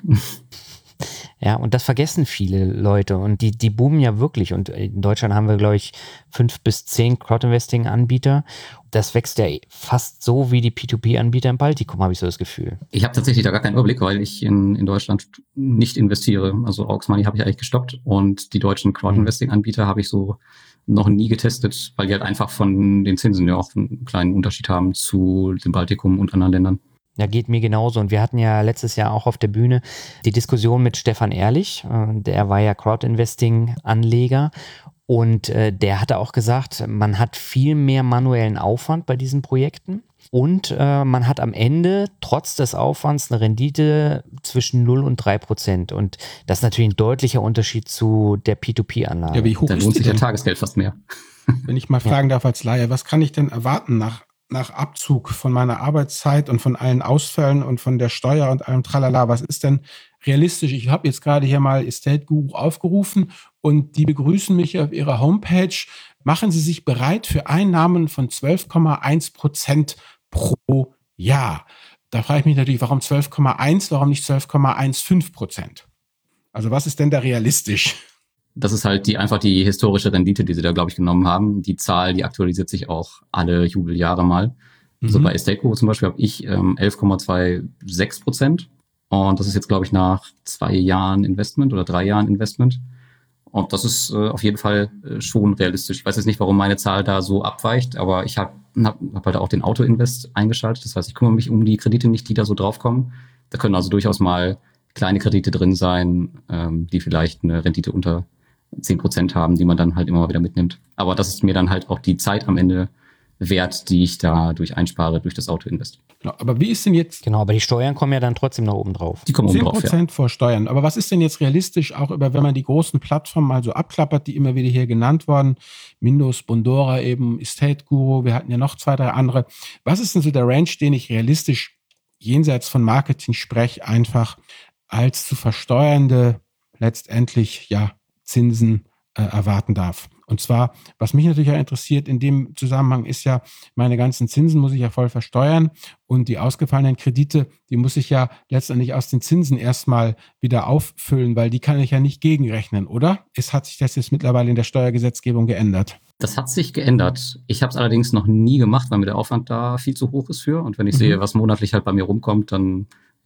Ja, und das vergessen viele Leute und die, die boomen ja wirklich. Und in Deutschland haben wir, glaube ich, fünf bis zehn Crowdinvesting-Anbieter. Das wächst ja fast so wie die P zwei P-Anbieter im Baltikum, habe ich so das Gefühl. Ich habe tatsächlich da gar keinen Überblick, weil ich in, in Deutschland nicht investiere. Also Aux Money habe ich eigentlich gestoppt und die deutschen Crowdinvesting-Anbieter habe ich so noch nie getestet, weil die halt einfach von den Zinsen ja auch einen kleinen Unterschied haben zu dem Baltikum und anderen Ländern. Ja, geht mir genauso. Und wir hatten ja letztes Jahr auch auf der Bühne die Diskussion mit Stefan Ehrlich. Der war ja Crowdinvesting-Anleger. Und äh, der hatte auch gesagt, man hat viel mehr manuellen Aufwand bei diesen Projekten. Und äh, man hat am Ende trotz des Aufwands eine Rendite zwischen null und drei Prozent. Und das ist natürlich ein deutlicher Unterschied zu der P zwei P-Anlage. Ja, wie hoch da lohnt sich der Tagesgeld fast mehr. Wenn ich mal fragen darf als Laie, was kann ich denn erwarten nach nach Abzug von meiner Arbeitszeit und von allen Ausfällen und von der Steuer und allem Tralala, was ist denn realistisch? Ich habe jetzt gerade hier mal EstateGuru aufgerufen und die begrüßen mich auf ihrer Homepage. Machen Sie sich bereit für Einnahmen von zwölf Komma eins Prozent pro Jahr. Da frage ich mich natürlich, warum zwölf Komma eins, warum nicht zwölf Komma fünfzehn Prozent? Also was ist denn da realistisch? Das ist halt die einfach die historische Rendite, die sie da, glaube ich, genommen haben. Die Zahl, die aktualisiert sich auch alle Jubeljahre mal. Mhm. So bei EstateGuru zum Beispiel habe ich ähm, elf Komma sechsundzwanzig Prozent. Und das ist jetzt, glaube ich, nach zwei Jahren Investment oder drei Jahren Investment. Und das ist äh, auf jeden Fall äh, schon realistisch. Ich weiß jetzt nicht, warum meine Zahl da so abweicht, aber ich habe hab, hab halt auch den Auto-Invest eingeschaltet. Das heißt, ich kümmere mich um die Kredite nicht, die da so draufkommen. Da können also durchaus mal kleine Kredite drin sein, ähm, die vielleicht eine Rendite unter zehn Prozent haben, die man dann halt immer wieder mitnimmt. Aber das ist mir dann halt auch die Zeit am Ende wert, die ich dadurch einspare durch das Auto-Invest. Genau, aber wie ist denn jetzt... Genau, aber die Steuern kommen ja dann trotzdem noch oben drauf. Die kommen oben drauf, zehn Prozent ja. vor Steuern. Aber was ist denn jetzt realistisch, auch über, wenn man die großen Plattformen mal so abklappert, die immer wieder hier genannt worden, Mindos, Bondora eben, EstateGuru, wir hatten ja noch zwei, drei andere. Was ist denn so der Range, den ich realistisch jenseits von Marketing spreche, einfach als zu versteuernde letztendlich, ja, Zinsen äh, erwarten darf. Und zwar, was mich natürlich auch interessiert in dem Zusammenhang ist ja, meine ganzen Zinsen muss ich ja voll versteuern und die ausgefallenen Kredite, die muss ich ja letztendlich aus den Zinsen erstmal wieder auffüllen, weil die kann ich ja nicht gegenrechnen, oder? Es hat sich das jetzt mittlerweile in der Steuergesetzgebung geändert. Das hat sich geändert. Ich habe es allerdings noch nie gemacht, weil mir der Aufwand da viel zu hoch ist für. Und wenn ich mhm. sehe, was monatlich halt bei mir rumkommt, dann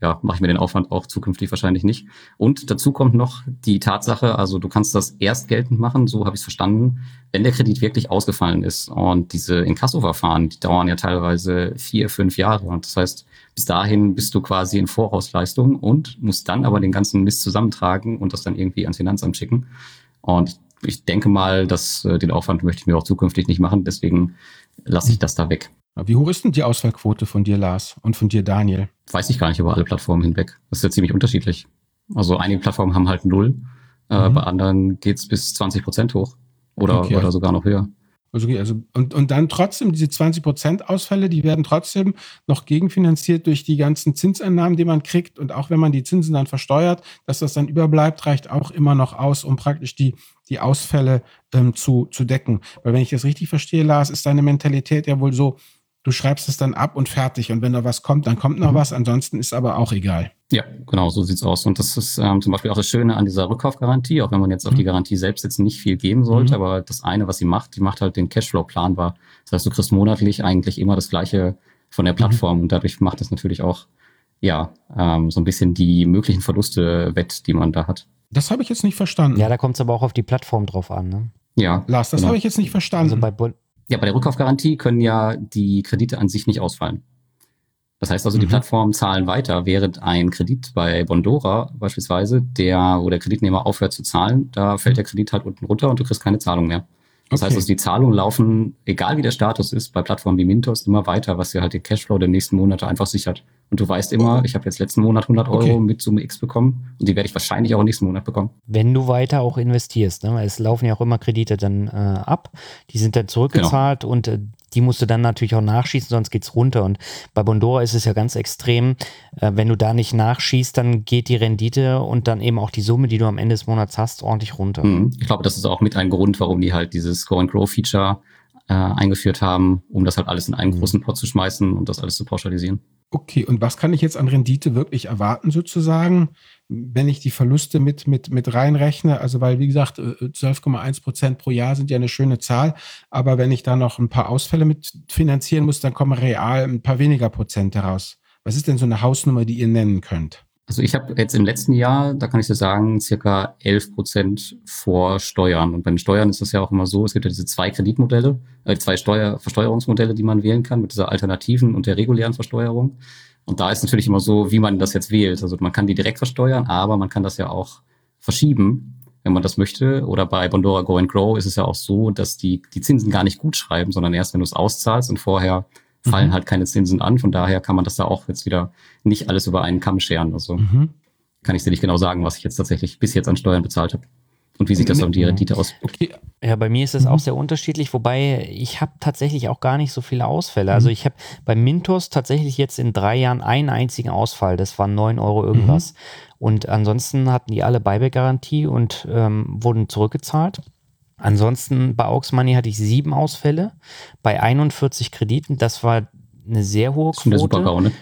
ja, mache ich mir den Aufwand auch zukünftig wahrscheinlich nicht. Und dazu kommt noch die Tatsache, also du kannst das erst geltend machen, so habe ich es verstanden, wenn der Kredit wirklich ausgefallen ist. Und diese Inkasso-Verfahren, die dauern ja teilweise vier, fünf Jahre. Und das heißt, bis dahin bist du quasi in Vorausleistung und musst dann aber den ganzen Mist zusammentragen und das dann irgendwie ans Finanzamt schicken. Und ich denke mal, dass äh, den Aufwand möchte ich mir auch zukünftig nicht machen. Deswegen lasse ich das da weg. Wie hoch ist denn die Ausfallquote von dir, Lars, und von dir, Daniel? Weiß ich gar nicht über alle Plattformen hinweg. Das ist ja ziemlich unterschiedlich. Also einige Plattformen haben halt null, mhm. äh, bei anderen geht's bis zwanzig Prozent hoch oder, okay, oder also, sogar noch höher. Also, also und, und dann trotzdem diese zwanzig Prozent Ausfälle, die werden trotzdem noch gegenfinanziert durch die ganzen Zinseinnahmen, die man kriegt. Und auch wenn man die Zinsen dann versteuert, dass das dann überbleibt, reicht auch immer noch aus, um praktisch die, die Ausfälle ähm, zu, zu decken. Weil wenn ich das richtig verstehe, Lars, ist deine Mentalität ja wohl so, du schreibst es dann ab und fertig. Und wenn da was kommt, dann kommt noch mhm. was. Ansonsten ist aber auch egal. Ja, genau, so sieht's aus. Und das ist ähm, zum Beispiel auch das Schöne an dieser Rückkaufgarantie, auch wenn man jetzt auf mhm. die Garantie selbst jetzt nicht viel geben sollte. Mhm. Aber das eine, was sie macht, die macht halt den Cashflow planbar. Das heißt, du kriegst monatlich eigentlich immer das Gleiche von der Plattform. Mhm. Und dadurch macht es natürlich auch, ja, ähm, so ein bisschen die möglichen Verluste wett, die man da hat. Das habe ich jetzt nicht verstanden. Ja, da kommt es aber auch auf die Plattform drauf an, ne? Ja. Lars, das genau. habe ich jetzt nicht verstanden. Also bei Bund Ja, bei der Rückkaufgarantie können ja die Kredite an sich nicht ausfallen. Das heißt also, die mhm. Plattformen zahlen weiter, während ein Kredit bei Bondora beispielsweise, der, wo der Kreditnehmer aufhört zu zahlen, da fällt der Kredit halt unten runter und du kriegst keine Zahlung mehr. Das okay. heißt also, die Zahlungen laufen, egal wie der Status ist, bei Plattformen wie Mintos immer weiter, was dir halt den Cashflow der nächsten Monate einfach sichert. Und du weißt immer, ich habe jetzt letzten Monat hundert Euro okay. mit Summe X bekommen und die werde ich wahrscheinlich auch nächsten Monat bekommen. Wenn du weiter auch investierst, ne? Es laufen ja auch immer Kredite dann äh, ab, die sind dann zurückgezahlt genau. und äh, die musst du dann natürlich auch nachschießen, sonst geht's runter. Und bei Bondora ist es ja ganz extrem, äh, wenn du da nicht nachschießt, dann geht die Rendite und dann eben auch die Summe, die du am Ende des Monats hast, ordentlich runter. Mhm. Ich glaube, das ist auch mit ein Grund, warum die halt dieses Score-and-Grow-Feature äh, eingeführt haben, um das halt alles in einen mhm. großen Pot zu schmeißen und das alles zu pauschalisieren. Okay, und was kann ich jetzt an Rendite wirklich erwarten sozusagen, wenn ich die Verluste mit, mit, mit reinrechne? Also weil, wie gesagt, zwölf Komma eins Prozent pro Jahr sind ja eine schöne Zahl, aber wenn ich da noch ein paar Ausfälle mit finanzieren muss, dann kommen real ein paar weniger Prozent heraus. Was ist denn so eine Hausnummer, die ihr nennen könnt? Also ich habe jetzt im letzten Jahr, da kann ich dir sagen, circa elf Prozent vor Steuern. Und bei den Steuern ist das ja auch immer so, es gibt ja diese zwei Kreditmodelle, äh, zwei Steuer, Versteuerungsmodelle, die man wählen kann mit dieser alternativen und der regulären Versteuerung. Und da ist natürlich immer so, wie man das jetzt wählt. Also man kann die direkt versteuern, aber man kann das ja auch verschieben, wenn man das möchte. Oder bei Bondora Go and Grow ist es ja auch so, dass die die Zinsen gar nicht gut schreiben, sondern erst, wenn du es auszahlst und vorher fallen mhm. halt keine Zinsen an. Von daher kann man das da auch jetzt wieder nicht alles über einen Kamm scheren. Also mhm. kann ich dir nicht genau sagen, was ich jetzt tatsächlich bis jetzt an Steuern bezahlt habe. Und wie sieht das auf die Rendite aus? Okay. Ja, bei mir ist es mhm. auch sehr unterschiedlich, wobei ich habe tatsächlich auch gar nicht so viele Ausfälle. Also ich habe bei Mintos tatsächlich jetzt in drei Jahren einen einzigen Ausfall. Das waren neun Euro irgendwas. Mhm. Und ansonsten hatten die alle Buyback-Garantie und ähm, wurden zurückgezahlt. Ansonsten bei Aux Money hatte ich sieben Ausfälle bei einundvierzig Krediten. Das war eine sehr hohe Quote. Das ist eine super GAU, ne?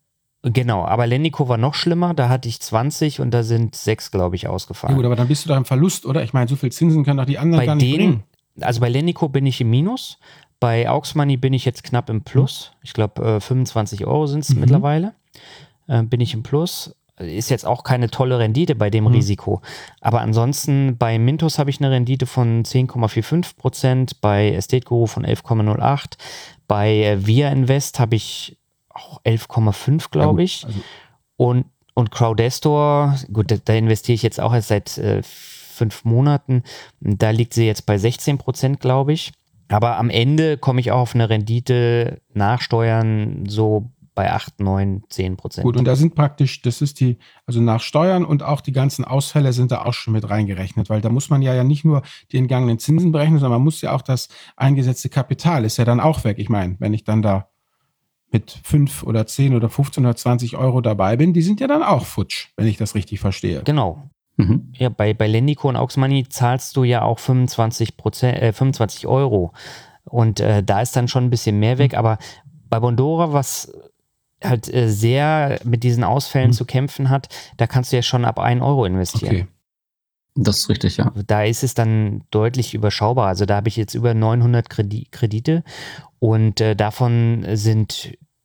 Genau, aber Lendico war noch schlimmer. Da hatte ich zwanzig und da sind sechs, glaube ich, ausgefallen. Ja gut, aber dann bist du da im Verlust, oder? Ich meine, so viel Zinsen können doch die anderen bei gar nicht denen, bringen. Also bei Lendico bin ich im Minus. Bei Aux Money bin ich jetzt knapp im Plus. Ich glaube, äh, fünfundzwanzig Euro sind es mhm. mittlerweile. Äh, bin ich im Plus. Ist jetzt auch keine tolle Rendite bei dem mhm. Risiko. Aber ansonsten bei Mintos habe ich eine Rendite von zehn Komma fünfundvierzig Prozent, bei Estate Guru von elf Komma null acht, bei Via Invest habe ich auch elf Komma fünf, glaube ich. Also und, und Crowdestor, gut, da, da investiere ich jetzt auch erst seit äh, fünf Monaten. Da liegt sie jetzt bei sechzehn Prozent, glaube ich. Aber am Ende komme ich auch auf eine Rendite nach Steuern so bei acht, neun, zehn Prozent. Gut, und da sind praktisch, das ist die, also nach Steuern und auch die ganzen Ausfälle sind da auch schon mit reingerechnet, weil da muss man ja, ja nicht nur die entgangenen Zinsen berechnen, sondern man muss ja auch das eingesetzte Kapital, ist ja dann auch weg. Ich meine, wenn ich dann da mit fünf oder zehn oder fünfzehn oder zwanzig Euro dabei bin, die sind ja dann auch futsch, wenn ich das richtig verstehe. Genau. Mhm. Ja, bei, bei Lendico und Aux Money zahlst du ja auch fünfundzwanzig Prozent, äh, fünfundzwanzig Euro und äh, da ist dann schon ein bisschen mehr weg, mhm. aber bei Bondora, was halt äh, sehr mit diesen Ausfällen mhm. zu kämpfen hat, da kannst du ja schon ab ein Euro investieren. Okay. Das ist richtig, ja. Da ist es dann deutlich überschaubar. Also da habe ich jetzt über neunhundert Kredi- Kredite und äh, davon sind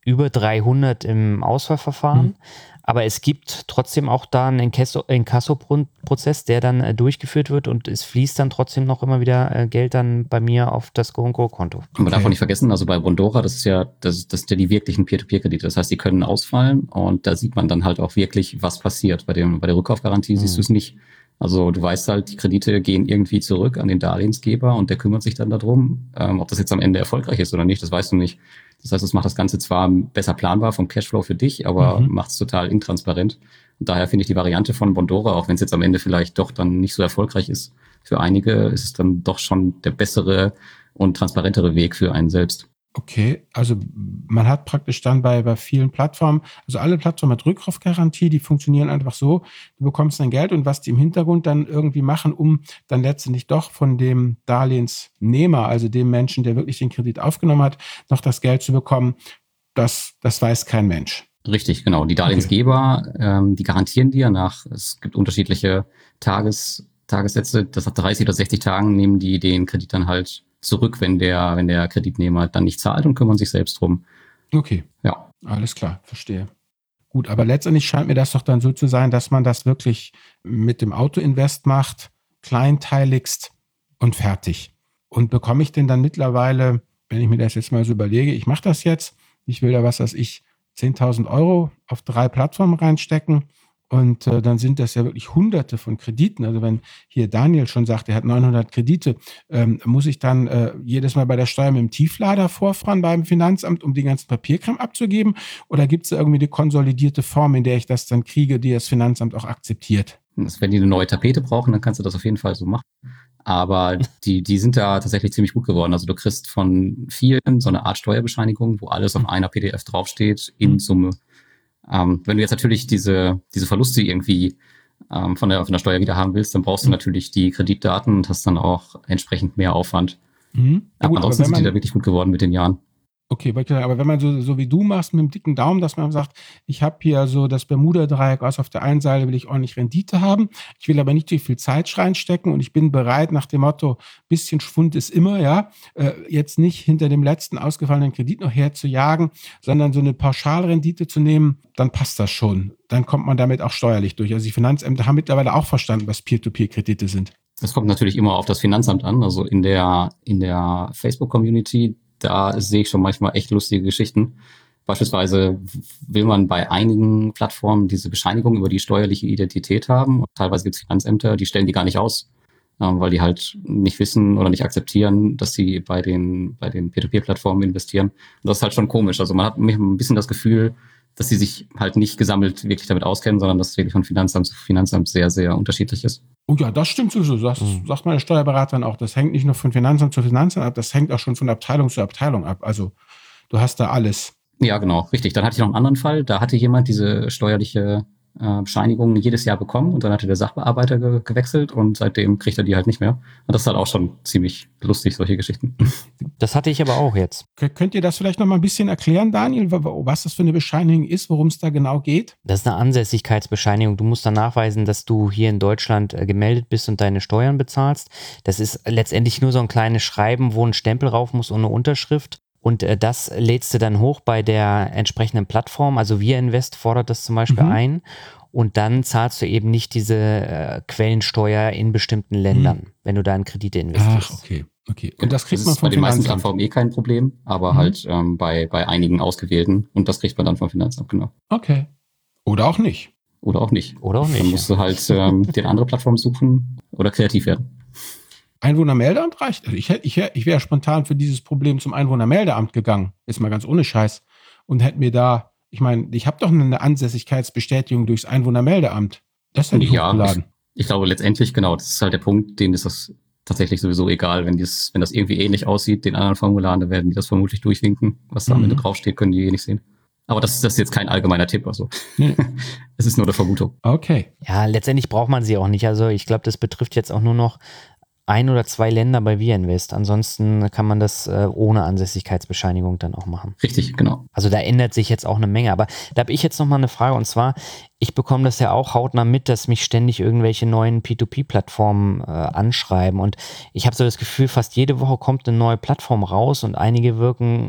über dreihundert im Auswahlverfahren. Mhm. Aber es gibt trotzdem auch da einen Inkasso-Prozess, der dann äh, durchgeführt wird und es fließt dann trotzdem noch immer wieder äh, Geld dann bei mir auf das Go-and-Go-Konto. Okay. Man darf auch nicht vergessen, also bei Bondora, das ist ja, das, das sind ja die wirklichen Peer-to-Peer-Kredite. Das heißt, die können ausfallen und da sieht man dann halt auch wirklich, was passiert. Bei dem, bei der Rückkaufgarantie mhm. siehst du es nicht. Also du weißt halt, die Kredite gehen irgendwie zurück an den Darlehensgeber und der kümmert sich dann darum, ähm, ob das jetzt am Ende erfolgreich ist oder nicht, das weißt du nicht. Das heißt, es macht das Ganze zwar besser planbar vom Cashflow für dich, aber mhm. macht es total intransparent. Und daher finde ich die Variante von Bondora, auch wenn es jetzt am Ende vielleicht doch dann nicht so erfolgreich ist, für einige ist es dann doch schon der bessere und transparentere Weg für einen selbst. Okay, also man hat praktisch dann bei, bei vielen Plattformen, also alle Plattformen mit Rückkaufgarantie, die funktionieren einfach so, du bekommst dein Geld und was die im Hintergrund dann irgendwie machen, um dann letztendlich doch von dem Darlehensnehmer, also dem Menschen, der wirklich den Kredit aufgenommen hat, noch das Geld zu bekommen, das, das weiß kein Mensch. Richtig, genau. Die Darlehensgeber, okay. ähm, die garantieren dir nach, es gibt unterschiedliche Tages, Tagessätze, das nach dreißig oder sechzig Tagen nehmen die den Kredit dann halt zurück, wenn der, wenn der Kreditnehmer dann nicht zahlt und kümmern sich selbst drum. Okay. Ja. Alles klar, verstehe. Gut, aber letztendlich scheint mir das doch dann so zu sein, dass man das wirklich mit dem Autoinvest macht, kleinteiligst und fertig. Und bekomme ich denn dann mittlerweile, wenn ich mir das jetzt mal so überlege, ich mache das jetzt, ich will da was, was ich zehntausend Euro auf drei Plattformen reinstecken. Und äh, dann sind das ja wirklich hunderte von Krediten. Also wenn hier Daniel schon sagt, er hat neunhundert Kredite, ähm, muss ich dann äh, jedes Mal bei der Steuer mit dem Tieflader vorfahren beim Finanzamt, um den ganzen Papierkram abzugeben? Oder gibt es da irgendwie eine konsolidierte Form, in der ich das dann kriege, die das Finanzamt auch akzeptiert? Wenn die eine neue Tapete brauchen, dann kannst du das auf jeden Fall so machen. Aber die, die sind da tatsächlich ziemlich gut geworden. Also du kriegst von vielen so eine Art Steuerbescheinigung, wo alles auf einer P D F draufsteht, in Summe. Ähm, wenn du jetzt natürlich diese, diese Verluste irgendwie ähm, von der, von der Steuer wieder haben willst, dann brauchst du natürlich die Kreditdaten und hast dann auch entsprechend mehr Aufwand. Mhm. Ja, gut, ansonsten aber wenn man, sind die da wirklich gut geworden mit den Jahren. Okay, aber wenn man so, so wie du machst mit dem dicken Daumen, dass man sagt, ich habe hier so das Bermuda-Dreieck aus, auf der einen Seite will ich ordentlich Rendite haben, ich will aber nicht zu viel Zeit reinstecken und ich bin bereit nach dem Motto, bisschen Schwund ist immer, ja, äh, jetzt nicht hinter dem letzten ausgefallenen Kredit noch herzujagen, sondern so eine Pauschalrendite zu nehmen, dann passt das schon. Dann kommt man damit auch steuerlich durch. Also die Finanzämter haben mittlerweile auch verstanden, was Peer-to-Peer-Kredite sind. Das kommt natürlich immer auf das Finanzamt an, also in der, in der Facebook-Community, da sehe ich schon manchmal echt lustige Geschichten. Beispielsweise will man bei einigen Plattformen diese Bescheinigung über die steuerliche Identität haben. Und teilweise gibt es Finanzämter, die stellen die gar nicht aus, ähm, weil die halt nicht wissen oder nicht akzeptieren, dass sie bei den bei den Peer-to-Peer-Plattformen investieren. Und das ist halt schon komisch. Also man hat ein bisschen das Gefühl, dass sie sich halt nicht gesammelt wirklich damit auskennen, sondern dass es wirklich von Finanzamt zu Finanzamt sehr, sehr unterschiedlich ist. Oh ja, das stimmt sowieso. Das mhm. sagt meine Steuerberaterin auch. Das hängt nicht nur von Finanzamt zu Finanzamt ab, das hängt auch schon von Abteilung zu Abteilung ab. Also du hast da alles. Ja, genau, richtig. Dann hatte ich noch einen anderen Fall. Da hatte jemand diese steuerliche äh, Bescheinigung jedes Jahr bekommen und dann hatte der Sachbearbeiter ge- gewechselt und seitdem kriegt er die halt nicht mehr. Und das ist halt auch schon ziemlich lustig, solche Geschichten. Das hatte ich aber auch jetzt. K- könnt ihr das vielleicht noch mal ein bisschen erklären, Daniel, was das für eine Bescheinigung ist, worum es da genau geht? Das ist eine Ansässigkeitsbescheinigung. Du musst dann nachweisen, dass du hier in Deutschland äh, gemeldet bist und deine Steuern bezahlst. Das ist letztendlich nur so ein kleines Schreiben, wo ein Stempel rauf muss und eine Unterschrift. Und äh, das lädst du dann hoch bei der entsprechenden Plattform. Also Wir Invest fordert das zum Beispiel mhm. ein. Und dann zahlst du eben nicht diese äh, Quellensteuer in bestimmten Ländern, mhm. wenn du da in Kredite investierst. Ach, okay. Okay. Und das kriegt das man vom Finanzamt. Bei den meisten Plattformen eh kein Problem, aber mhm. halt ähm, bei, bei einigen ausgewählten. Und das kriegt man dann vom Finanzamt, genau. Okay. Oder auch nicht. Oder auch nicht. Oder auch nicht. Dann musst ja. du halt ähm, dir andere Plattform suchen oder kreativ werden. Einwohnermeldeamt reicht. Also ich, ich, ich wäre spontan für dieses Problem zum Einwohnermeldeamt gegangen. Ist mal ganz ohne Scheiß. Und hätte mir da, ich meine, ich habe doch eine Ansässigkeitsbestätigung durchs Einwohnermeldeamt. Das hätte ich ja, hochgeladen. Ich, ich glaube letztendlich, genau, das ist halt der Punkt, denen ist das tatsächlich sowieso egal. Wenn, dies, wenn das irgendwie ähnlich aussieht, den anderen Formularen, dann werden die das vermutlich durchwinken. Was da am Mhm. Ende draufsteht, können die eh nicht sehen. Aber das, das ist jetzt kein allgemeiner Tipp. Also. Nee. Es ist nur eine Vermutung. Okay. Ja, letztendlich braucht man sie auch nicht. Also ich glaube, das betrifft jetzt auch nur noch ein oder zwei Länder bei Wir Invest. Ansonsten kann man das äh, ohne Ansässigkeitsbescheinigung dann auch machen. Richtig, genau. Also da ändert sich jetzt auch eine Menge. Aber da habe ich jetzt noch mal eine Frage und zwar, ich bekomme das ja auch hautnah mit, dass mich ständig irgendwelche neuen P zwei P-Plattformen äh, anschreiben und ich habe so das Gefühl, fast jede Woche kommt eine neue Plattform raus und einige wirken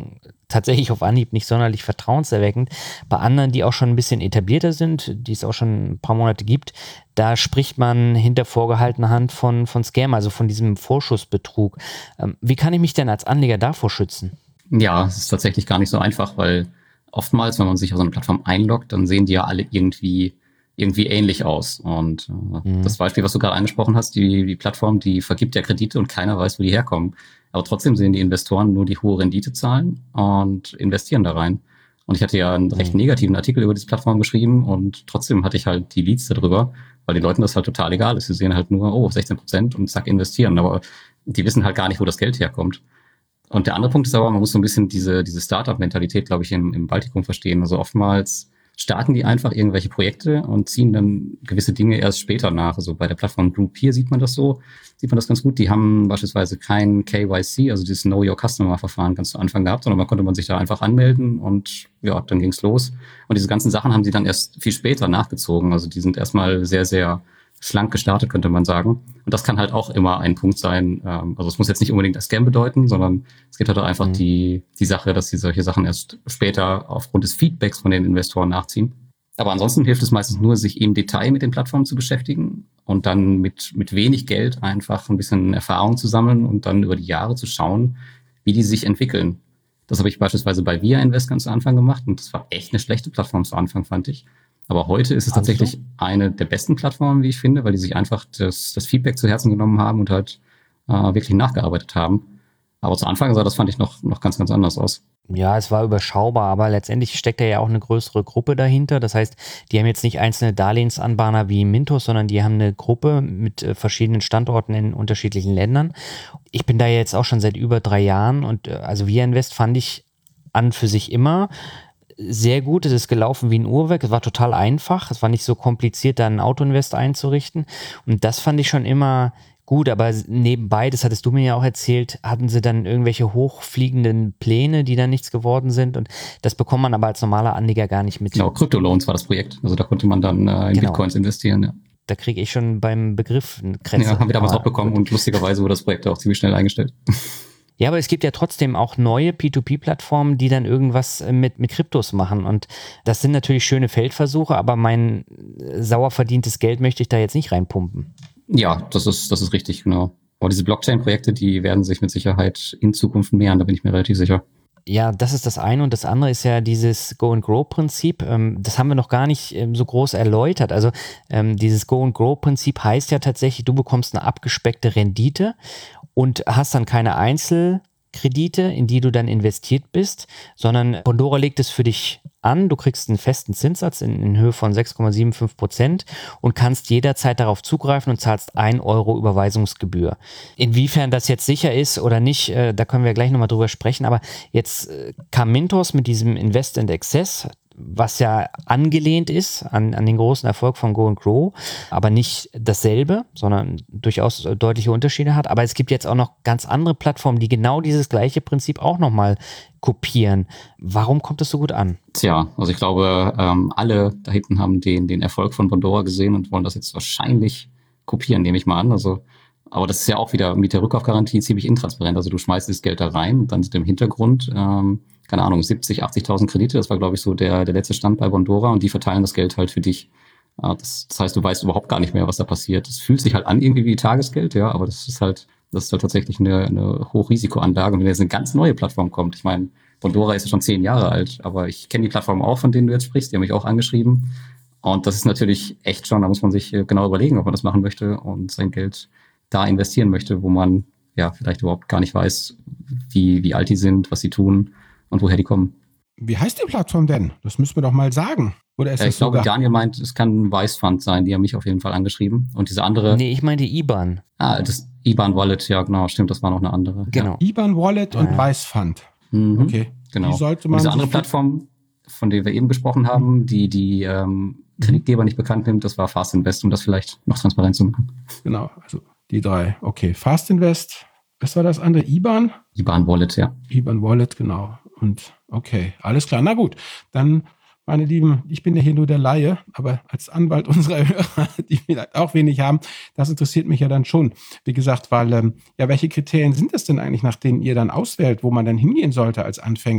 tatsächlich auf Anhieb nicht sonderlich vertrauenserweckend. Bei anderen, die auch schon ein bisschen etablierter sind, die es auch schon ein paar Monate gibt, da spricht man hinter vorgehaltener Hand von, von Scam, also von diesem Vorschussbetrug. Ähm, wie kann ich mich denn als Anleger davor schützen? Ja, es ist tatsächlich gar nicht so einfach, weil oftmals, wenn man sich auf so eine Plattform einloggt, dann sehen die ja alle irgendwie irgendwie ähnlich aus. Und äh, mhm. das Beispiel, was du gerade angesprochen hast, die, die Plattform, die vergibt ja Kredite und keiner weiß, wo die herkommen. Aber trotzdem sehen die Investoren nur die hohe Rendite zahlen und investieren da rein. Und ich hatte ja einen recht negativen Artikel über diese Plattform geschrieben und trotzdem hatte ich halt die Leads darüber, weil den Leuten das halt total egal ist. Sie sehen halt nur, oh, sechzehn Prozent und zack, investieren. Aber die wissen halt gar nicht, wo das Geld herkommt. Und der andere Punkt ist aber, man muss so ein bisschen diese, diese Startup-Mentalität, glaube ich, im, im Baltikum verstehen. Also oftmals starten die einfach irgendwelche Projekte und ziehen dann gewisse Dinge erst später nach. Also bei der Plattform Group hier sieht man das so, sieht man das ganz gut. Die haben beispielsweise kein K Y C, also dieses Know Your Customer-Verfahren ganz zu Anfang gehabt, sondern man konnte man sich da einfach anmelden und ja, dann ging's los. Und diese ganzen Sachen haben sie dann erst viel später nachgezogen. Also die sind erstmal sehr, sehr schlank gestartet, könnte man sagen. Und das kann halt auch immer ein Punkt sein. Also es muss jetzt nicht unbedingt ein Scam bedeuten, sondern es gibt halt auch einfach mhm. die, die Sache, dass sie solche Sachen erst später aufgrund des Feedbacks von den Investoren nachziehen. Aber ansonsten hilft es meistens nur, sich im Detail mit den Plattformen zu beschäftigen und dann mit, mit wenig Geld einfach ein bisschen Erfahrung zu sammeln und dann über die Jahre zu schauen, wie die sich entwickeln. Das habe ich beispielsweise bei Via Invest ganz zu Anfang gemacht und das war echt eine schlechte Plattform zu Anfang, fand ich. Aber heute ist es also tatsächlich eine der besten Plattformen, wie ich finde, weil die sich einfach das, das Feedback zu Herzen genommen haben und halt äh, wirklich nachgearbeitet haben. Aber zu Anfang sah das, fand ich, noch, noch ganz, ganz anders aus. Ja, es war überschaubar, aber letztendlich steckt da ja auch eine größere Gruppe dahinter. Das heißt, die haben jetzt nicht einzelne Darlehensanbahner wie Mintos, sondern die haben eine Gruppe mit äh, verschiedenen Standorten in unterschiedlichen Ländern. Ich bin da jetzt auch schon seit über drei Jahren und äh, also Via Invest fand ich an für sich immer sehr gut. Es ist gelaufen wie ein Uhrwerk. Es war total einfach. Es war nicht so kompliziert, da ein Autoinvest einzurichten. Und das fand ich schon immer gut. Aber nebenbei, das hattest du mir ja auch erzählt, hatten sie dann irgendwelche hochfliegenden Pläne, die dann nichts geworden sind. Und das bekommt man aber als normaler Anleger gar nicht mit. Genau, Crypto-Loans war das Projekt. Also da konnte man dann äh, in genau. Bitcoins investieren. Ja. Da kriege ich schon beim Begriff einen Kretzer. Ja, haben wir damals auch bekommen und lustigerweise wurde das Projekt auch ziemlich schnell eingestellt. Ja, aber es gibt ja trotzdem auch neue P zwei P-Plattformen, die dann irgendwas mit, mit Kryptos machen. Und das sind natürlich schöne Feldversuche, aber mein sauer verdientes Geld möchte ich da jetzt nicht reinpumpen. Ja, das ist, das ist richtig, genau. Aber diese Blockchain-Projekte, die werden sich mit Sicherheit in Zukunft mehren, da bin ich mir relativ sicher. Ja, das ist das eine und das andere ist ja dieses Go-and-Grow-Prinzip. Das haben wir noch gar nicht so groß erläutert. Also dieses Go-and-Grow-Prinzip heißt ja tatsächlich, du bekommst eine abgespeckte Rendite und hast dann keine Einzelkredite, in die du dann investiert bist, sondern Bondora legt es für dich an. Du kriegst einen festen Zinssatz in, in Höhe von sechs Komma fünfundsiebzig Prozent und kannst jederzeit darauf zugreifen und zahlst ein Euro Überweisungsgebühr. Inwiefern das jetzt sicher ist oder nicht, äh, da können wir gleich nochmal drüber sprechen. Aber jetzt äh, kam Mintos mit diesem Invest and Access, was ja angelehnt ist an, an den großen Erfolg von Go and Grow, aber nicht dasselbe, sondern durchaus deutliche Unterschiede hat. Aber es gibt jetzt auch noch ganz andere Plattformen, die genau dieses gleiche Prinzip auch nochmal kopieren. Warum kommt das so gut an? Tja, also ich glaube, ähm, alle da hinten haben den, den Erfolg von Bondora gesehen und wollen das jetzt wahrscheinlich kopieren, nehme ich mal an. Also, aber das ist ja auch wieder mit der Rückkaufgarantie ziemlich intransparent. Also du schmeißt das Geld da rein und dann sind im Hintergrund ähm, keine Ahnung, siebzig, achtzigtausend Kredite, das war, glaube ich, so der, der letzte Stand bei Bondora und die verteilen das Geld halt für dich. Das, das heißt, du weißt überhaupt gar nicht mehr, was da passiert. Es fühlt sich halt an irgendwie wie Tagesgeld, ja, aber das ist halt, das ist halt tatsächlich eine, eine Hochrisikoanlage. Und wenn jetzt eine ganz neue Plattform kommt, ich meine, Bondora ist ja schon zehn Jahre alt, aber ich kenne die Plattform auch, von denen du jetzt sprichst, die haben mich auch angeschrieben. Und das ist natürlich echt schon, da muss man sich genau überlegen, ob man das machen möchte und sein Geld da investieren möchte, wo man ja vielleicht überhaupt gar nicht weiß, wie, wie alt die sind, was sie tun und woher die kommen. Wie heißt die Plattform denn? Das müssen wir doch mal sagen. Oder ist ja, das ich glaube, sogar... Daniel meint, es kann ein Wise Fund sein. Die haben mich auf jeden Fall angeschrieben. Und diese andere... Nee, ich meinte I B A N. Ah, das I B A N Wallet, ja genau, stimmt, das war noch eine andere. Genau. Ja. I B A N Wallet und ja. Wise Fund. Mhm, okay. Genau. Die sollte man und diese andere Plattform, von der wir eben gesprochen haben, die die ähm, Kreditgeber nicht bekannt nimmt, das war Fast Invest, um das vielleicht noch transparent zu machen. Genau, also die drei. Okay, Fast Invest. Was war das andere? I B A N? I B A N Wallet, ja. I B A N Wallet, genau. Und okay, alles klar. Na gut, dann, meine Lieben, ich bin ja hier nur der Laie, aber als Anwalt unserer Hörer, die vielleicht auch wenig haben, das interessiert mich ja dann schon. Wie gesagt, weil, ähm, ja, welche Kriterien sind es denn eigentlich, nach denen ihr dann auswählt, wo man dann hingehen sollte als Anfänger?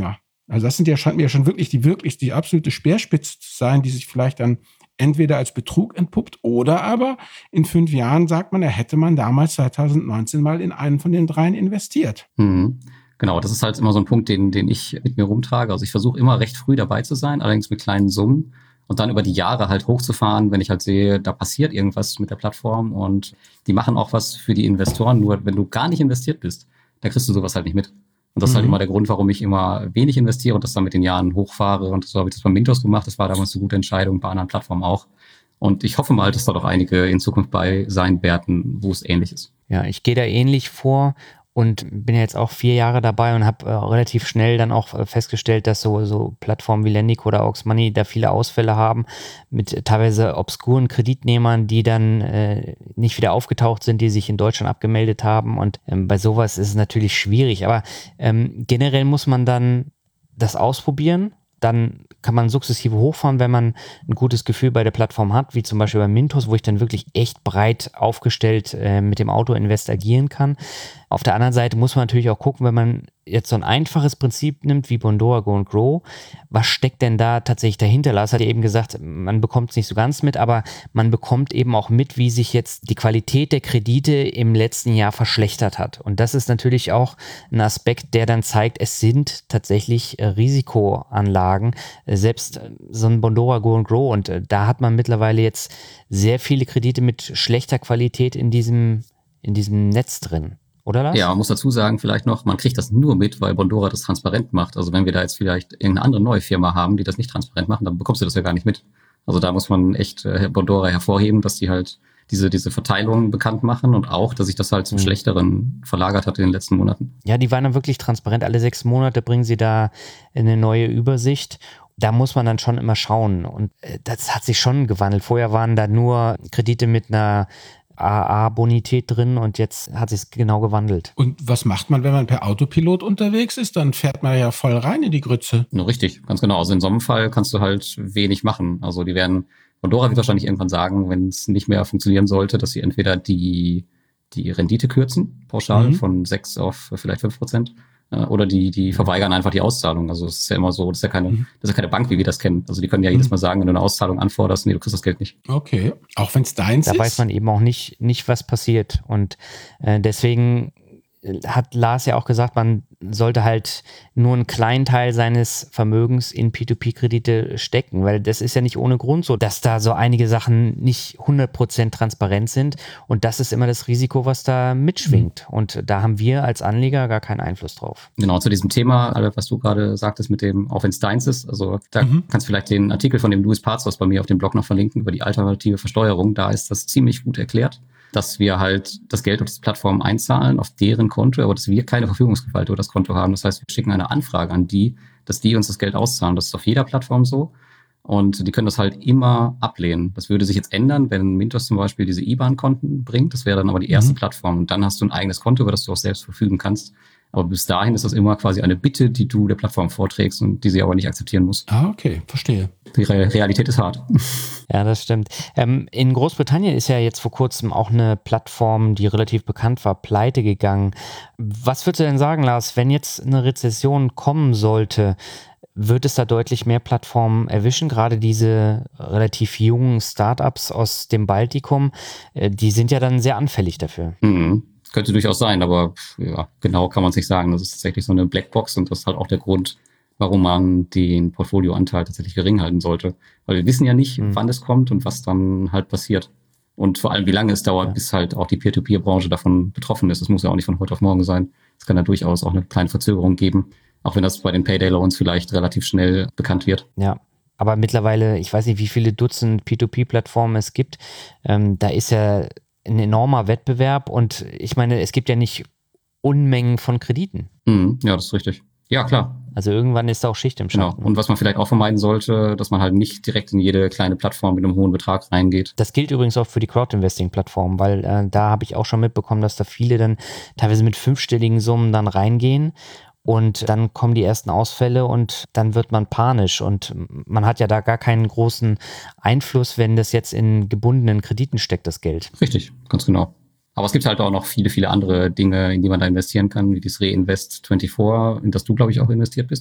Also das sind ja scheint mir ja schon wirklich die wirklich die absolute Speerspitze zu sein, die sich vielleicht dann entweder als Betrug entpuppt oder aber in fünf Jahren sagt man, da hätte man damals zwanzig neunzehn mal in einen von den dreien investiert. Mhm. Genau, das ist halt immer so ein Punkt, den, den ich mit mir rumtrage. Also ich versuche immer recht früh dabei zu sein, allerdings mit kleinen Summen und dann über die Jahre halt hochzufahren, wenn ich halt sehe, da passiert irgendwas mit der Plattform und die machen auch was für die Investoren. Nur wenn du gar nicht investiert bist, dann kriegst du sowas halt nicht mit. Und das ist halt Mhm. immer der Grund, warum ich immer wenig investiere und das dann mit den Jahren hochfahre. Und so habe ich das bei Mintos gemacht. Das war damals eine gute Entscheidung, bei anderen Plattformen auch. Und ich hoffe mal, dass da doch einige in Zukunft bei sein werden, wo es ähnlich ist. Ja, ich gehe da ähnlich vor und bin ja jetzt auch vier Jahre dabei und habe äh, relativ schnell dann auch äh, festgestellt, dass so, so Plattformen wie Lendico oder Aux Money da viele Ausfälle haben mit äh, teilweise obskuren Kreditnehmern, die dann äh, nicht wieder aufgetaucht sind, die sich in Deutschland abgemeldet haben und ähm, bei sowas ist es natürlich schwierig, aber ähm, generell muss man dann das ausprobieren. Dann kann man sukzessive hochfahren, wenn man ein gutes Gefühl bei der Plattform hat, wie zum Beispiel bei Mintos, wo ich dann wirklich echt breit aufgestellt äh, mit dem Auto-Invest agieren kann. Auf der anderen Seite muss man natürlich auch gucken, wenn man jetzt so ein einfaches Prinzip nimmt wie Bondora Go and Grow, was steckt denn da tatsächlich dahinter? Lars hat ja eben gesagt, man bekommt es nicht so ganz mit, aber man bekommt eben auch mit, wie sich jetzt die Qualität der Kredite im letzten Jahr verschlechtert hat. Und das ist natürlich auch ein Aspekt, der dann zeigt, es sind tatsächlich äh, Risikoanlagen, äh, selbst äh, so ein Bondora Go and Grow. Und äh, da hat man mittlerweile jetzt sehr viele Kredite mit schlechter Qualität in diesem, in diesem Netz drin. Oder Lars? Ja, man muss dazu sagen, vielleicht noch, man kriegt das nur mit, weil Bondora das transparent macht. Also wenn wir da jetzt vielleicht irgendeine andere neue Firma haben, die das nicht transparent machen, dann bekommst du das ja gar nicht mit. Also da muss man echt äh, Bondora hervorheben, dass die halt diese diese Verteilung bekannt machen und auch, dass sich das halt zum Mhm. Schlechteren verlagert hat in den letzten Monaten. Ja, die waren dann wirklich transparent. Alle sechs Monate bringen sie da eine neue Übersicht. Da muss man dann schon immer schauen. Und äh, das hat sich schon gewandelt. Vorher waren da nur Kredite mit einer A A-Bonität drin und jetzt hat sich genau gewandelt. Und was macht man, wenn man per Autopilot unterwegs ist? Dann fährt man ja voll rein in die Grütze. Nur richtig, ganz genau. Also in so einem Fall kannst du halt wenig machen. Also die werden, Bondora wird wahrscheinlich irgendwann sagen, wenn es nicht mehr funktionieren sollte, dass sie entweder die, die Rendite kürzen, pauschal Mhm. von sechs auf vielleicht fünf Prozent, äh, oder die, die verweigern einfach die Auszahlung. Also es ist ja immer so, das ist ja keine, Mhm. das ist ja keine Bank, wie wir das kennen. Also die können ja jedes Mal sagen, wenn du eine Auszahlung anforderst, nee, du kriegst das Geld nicht. Okay, auch wenn es deins Da ist. weiß man eben auch nicht, nicht was passiert. Und äh, deswegen hat Lars ja auch gesagt, man sollte halt nur einen kleinen Teil seines Vermögens in P zwei P-Kredite stecken, weil das ist ja nicht ohne Grund so, dass da so einige Sachen nicht hundert Prozent transparent sind und das ist immer das Risiko, was da mitschwingt und da haben wir als Anleger gar keinen Einfluss drauf. Genau, zu diesem Thema, Albert, was du gerade sagtest mit dem, auch wenn es deins ist, also da Mhm. kannst du vielleicht den Artikel von dem Louis Parzos bei mir auf dem Blog noch verlinken über die alternative Versteuerung, da ist das ziemlich gut erklärt, dass wir halt das Geld auf diese Plattform einzahlen, auf deren Konto, aber dass wir keine Verfügungsgewalt über das Konto haben. Das heißt, wir schicken eine Anfrage an die, dass die uns das Geld auszahlen. Das ist auf jeder Plattform so. Und die können das halt immer ablehnen. Das würde sich jetzt ändern, wenn Mintos zum Beispiel diese I B A N-Konten bringt. Das wäre dann aber die erste Mhm. Plattform. Und dann hast du ein eigenes Konto, über das du auch selbst verfügen kannst. Aber bis dahin ist das immer quasi eine Bitte, die du der Plattform vorträgst und die sie aber nicht akzeptieren muss. Ah, okay, verstehe. Die Re- Realität ist hart. Ja, das stimmt. Ähm, in Großbritannien ist ja jetzt vor kurzem auch eine Plattform, die relativ bekannt war, pleite gegangen. Was würdest du denn sagen, Lars, wenn jetzt eine Rezession kommen sollte, wird es da deutlich mehr Plattformen erwischen? Gerade diese relativ jungen Startups aus dem Baltikum, äh, die sind ja dann sehr anfällig dafür. Mhm. Könnte durchaus sein, aber ja, genau kann man es nicht sagen. Das ist tatsächlich so eine Blackbox und das ist halt auch der Grund, warum man den Portfolioanteil tatsächlich gering halten sollte. Weil wir wissen ja nicht, Mhm. wann es kommt und was dann halt passiert. Und vor allem, wie lange es dauert, Ja. bis halt auch die Peer-to-Peer-Branche davon betroffen ist. Das muss ja auch nicht von heute auf morgen sein. Es kann ja durchaus auch eine kleine Verzögerung geben, auch wenn das bei den Payday-Loans vielleicht relativ schnell bekannt wird. Ja, aber mittlerweile, ich weiß nicht, wie viele Dutzend P zwei P-Plattformen es gibt, ähm, da ist ja ein enormer Wettbewerb und ich meine, es gibt ja nicht Unmengen von Krediten. Mhm. Ja, das ist richtig. Ja, klar. Also irgendwann ist da auch Schicht im Genau. Schatten. Und was man vielleicht auch vermeiden sollte, dass man halt nicht direkt in jede kleine Plattform mit einem hohen Betrag reingeht. Das gilt übrigens auch für die Crowd-Investing-Plattformen, weil äh, da habe ich auch schon mitbekommen, dass da viele dann teilweise mit fünfstelligen Summen dann reingehen und dann kommen die ersten Ausfälle und dann wird man panisch und man hat ja da gar keinen großen Einfluss, wenn das jetzt in gebundenen Krediten steckt, das Geld. Richtig, ganz genau. Aber es gibt halt auch noch viele, viele andere Dinge, in die man da investieren kann, wie das Reinvest vierundzwanzig, in das du, glaube ich, auch investiert bist.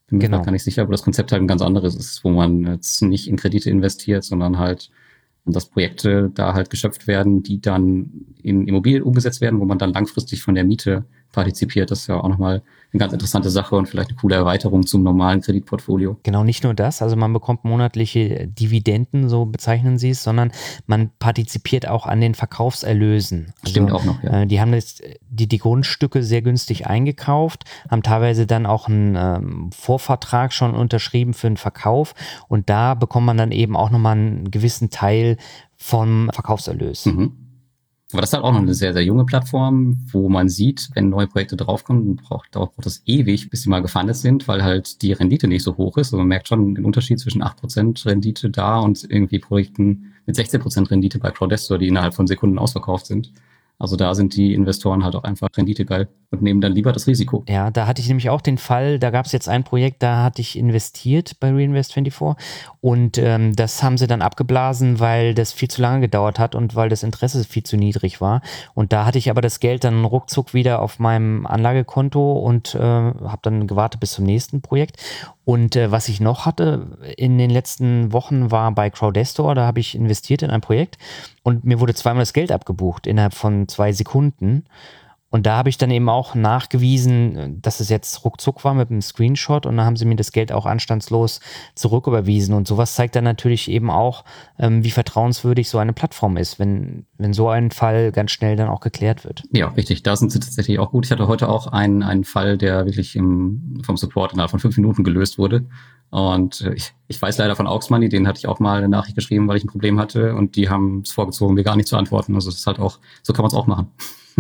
Bin mir Genau. grad gar nicht sicher, aber das Konzept halt ein ganz anderes ist, wo man jetzt nicht in Kredite investiert, sondern halt, dass Projekte da halt geschöpft werden, die dann in Immobilien umgesetzt werden, wo man dann langfristig von der Miete partizipiert. Das ist ja auch nochmal eine ganz interessante Sache und vielleicht eine coole Erweiterung zum normalen Kreditportfolio. Genau, nicht nur das, also man bekommt monatliche Dividenden, so bezeichnen sie es, sondern man partizipiert auch an den Verkaufserlösen. Also, Stimmt auch noch, ja. äh, die haben jetzt die, die Grundstücke sehr günstig eingekauft, haben teilweise dann auch einen ähm, Vorvertrag schon unterschrieben für den Verkauf und da bekommt man dann eben auch nochmal einen gewissen Teil vom Verkaufserlös. Mhm. Aber das ist halt auch noch eine sehr, sehr junge Plattform, wo man sieht, wenn neue Projekte draufkommen, braucht, braucht das ewig, bis sie mal gefundet sind, weil halt die Rendite nicht so hoch ist. Also man merkt schon den Unterschied zwischen acht Prozent Rendite da und irgendwie Projekten mit sechzehn Prozent Rendite bei Crowdestor, die innerhalb von Sekunden ausverkauft sind. Also da sind die Investoren halt auch einfach renditegeil und nehmen dann lieber das Risiko. Ja, da hatte ich nämlich auch den Fall, da gab es jetzt ein Projekt, da hatte ich investiert bei Reinvest vierundzwanzig und ähm, das haben sie dann abgeblasen, weil das viel zu lange gedauert hat und weil das Interesse viel zu niedrig war. Und da hatte ich aber das Geld dann ruckzuck wieder auf meinem Anlagekonto und äh, habe dann gewartet bis zum nächsten Projekt. Und äh, was ich noch hatte in den letzten Wochen war bei Crowdestor, da habe ich investiert in ein Projekt und mir wurde zweimal das Geld abgebucht innerhalb von zwei Sekunden. Und da habe ich dann eben auch nachgewiesen, dass es jetzt ruckzuck war mit einem Screenshot und dann haben sie mir das Geld auch anstandslos zurücküberwiesen. Und sowas zeigt dann natürlich eben auch, ähm, wie vertrauenswürdig so eine Plattform ist, wenn, wenn so ein Fall ganz schnell dann auch geklärt wird. Ja, richtig. Da sind sie tatsächlich auch gut. Ich hatte heute auch einen, einen Fall, der wirklich im, vom Support innerhalb von fünf Minuten gelöst wurde. Und ich, ich weiß leider von Aux Money, denen hatte ich auch mal eine Nachricht geschrieben, weil ich ein Problem hatte und die haben es vorgezogen, mir gar nicht zu antworten. Also das ist halt auch, so kann man es auch machen.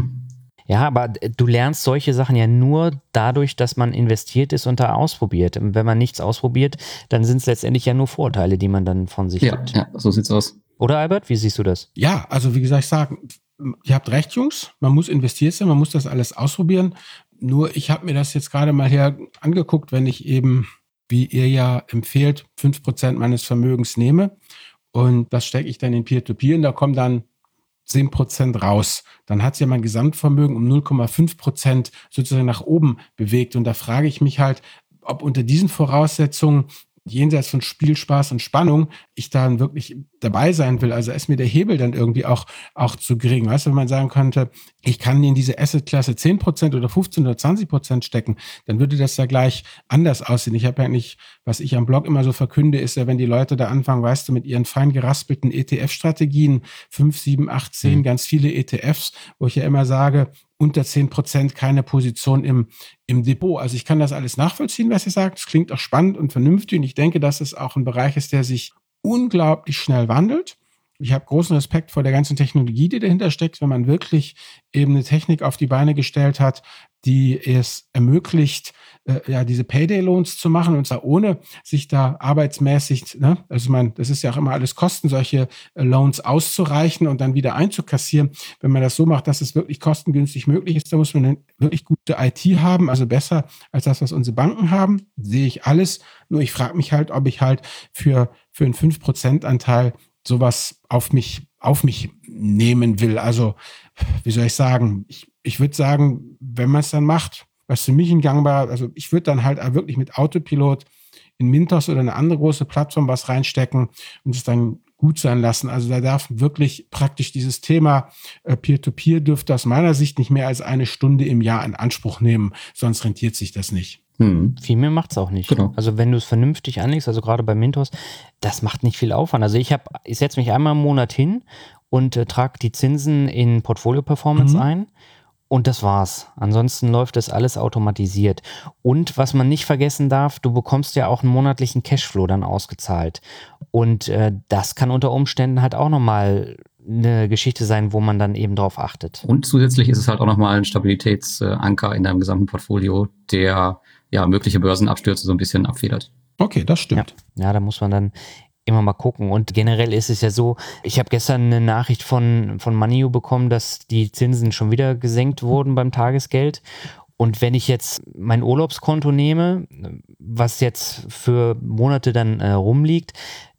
Ja, aber du lernst solche Sachen ja nur dadurch, dass man investiert ist und da ausprobiert. Und wenn man nichts ausprobiert, dann sind es letztendlich ja nur Vorteile, die man dann von sich Ja, gibt. ja, so sieht's aus. Oder Albert, wie siehst du das? Ja, also wie gesagt, ich sage, ihr habt recht, Jungs, man muss investiert sein, man muss das alles ausprobieren. Nur ich habe mir das jetzt gerade mal hier angeguckt, wenn ich eben, wie ihr ja empfehlt, fünf Prozent meines Vermögens nehme und das stecke ich dann in Peer-to-Peer und da kommen dann zehn Prozent raus. Dann hat sich ja mein Gesamtvermögen um null Komma fünf Prozent sozusagen nach oben bewegt. Und da frage ich mich halt, ob unter diesen Voraussetzungen jenseits von Spielspaß und Spannung ich dann wirklich dabei sein will. Also ist mir der Hebel dann irgendwie auch, auch zu gering. Weißt du, wenn man sagen könnte, ich kann in diese Asset-Klasse zehn Prozent oder fünfzehn oder zwanzig Prozent stecken, dann würde das ja gleich anders aussehen. Ich habe ja nicht, was ich am Blog immer so verkünde, ist ja, wenn die Leute da anfangen, weißt du, mit ihren fein geraspelten E T F-Strategien, fünf, sieben, acht, zehn, mhm. ganz viele E T Fs, wo ich ja immer sage, unter zehn Prozent keine Position im, im Depot. Also ich kann das alles nachvollziehen, was ihr sagt. Es klingt auch spannend und vernünftig und ich denke, dass es auch ein Bereich ist, der sich unglaublich schnell wandelt. Ich habe großen Respekt vor der ganzen Technologie, die dahinter steckt, wenn man wirklich eben eine Technik auf die Beine gestellt hat, die es ermöglicht, äh, ja, diese Payday-Loans zu machen und zwar ohne sich da arbeitsmäßig, ne, also man, das ist ja auch immer alles Kosten, solche äh, Loans auszureichen und dann wieder einzukassieren. Wenn man das so macht, dass es wirklich kostengünstig möglich ist, da muss man eine wirklich gute I T haben, also besser als das, was unsere Banken haben, sehe ich alles. Nur ich frage mich halt, ob ich halt für, für einen fünf Prozent Anteil sowas auf mich, auf mich nehmen will. Also, wie soll ich sagen? Ich, ich würde sagen, wenn man es dann macht, was für mich ein gangbar, also ich würde dann halt wirklich mit Autopilot in Mintos oder eine andere große Plattform was reinstecken und es dann gut sein lassen. Also da darf wirklich praktisch dieses Thema äh, Peer-to-Peer dürfte aus meiner Sicht nicht mehr als eine Stunde im Jahr in Anspruch nehmen, sonst rentiert sich das nicht. Hm. Viel mehr macht es auch nicht. Genau. Also wenn du es vernünftig anlegst, also gerade bei Mintos, das macht nicht viel Aufwand. Also ich habe, ich setze mich einmal im Monat hin und äh, trage die Zinsen in Portfolio Performance mhm. ein und das war's. Ansonsten läuft das alles automatisiert. Und was man nicht vergessen darf, du bekommst ja auch einen monatlichen Cashflow dann ausgezahlt. Und äh, das kann unter Umständen halt auch nochmal eine Geschichte sein, wo man dann eben drauf achtet. Und zusätzlich ist es halt auch nochmal ein Stabilitätsanker in deinem gesamten Portfolio, der ja mögliche Börsenabstürze so ein bisschen abfedert. Okay, das stimmt. Ja, ja, da muss man dann immer mal gucken. Und generell ist es ja so, ich habe gestern eine Nachricht von, von Moneyou bekommen, dass die Zinsen schon wieder gesenkt wurden beim Tagesgeld. Und wenn ich jetzt mein Urlaubskonto nehme, was jetzt für Monate dann äh, rumliegt,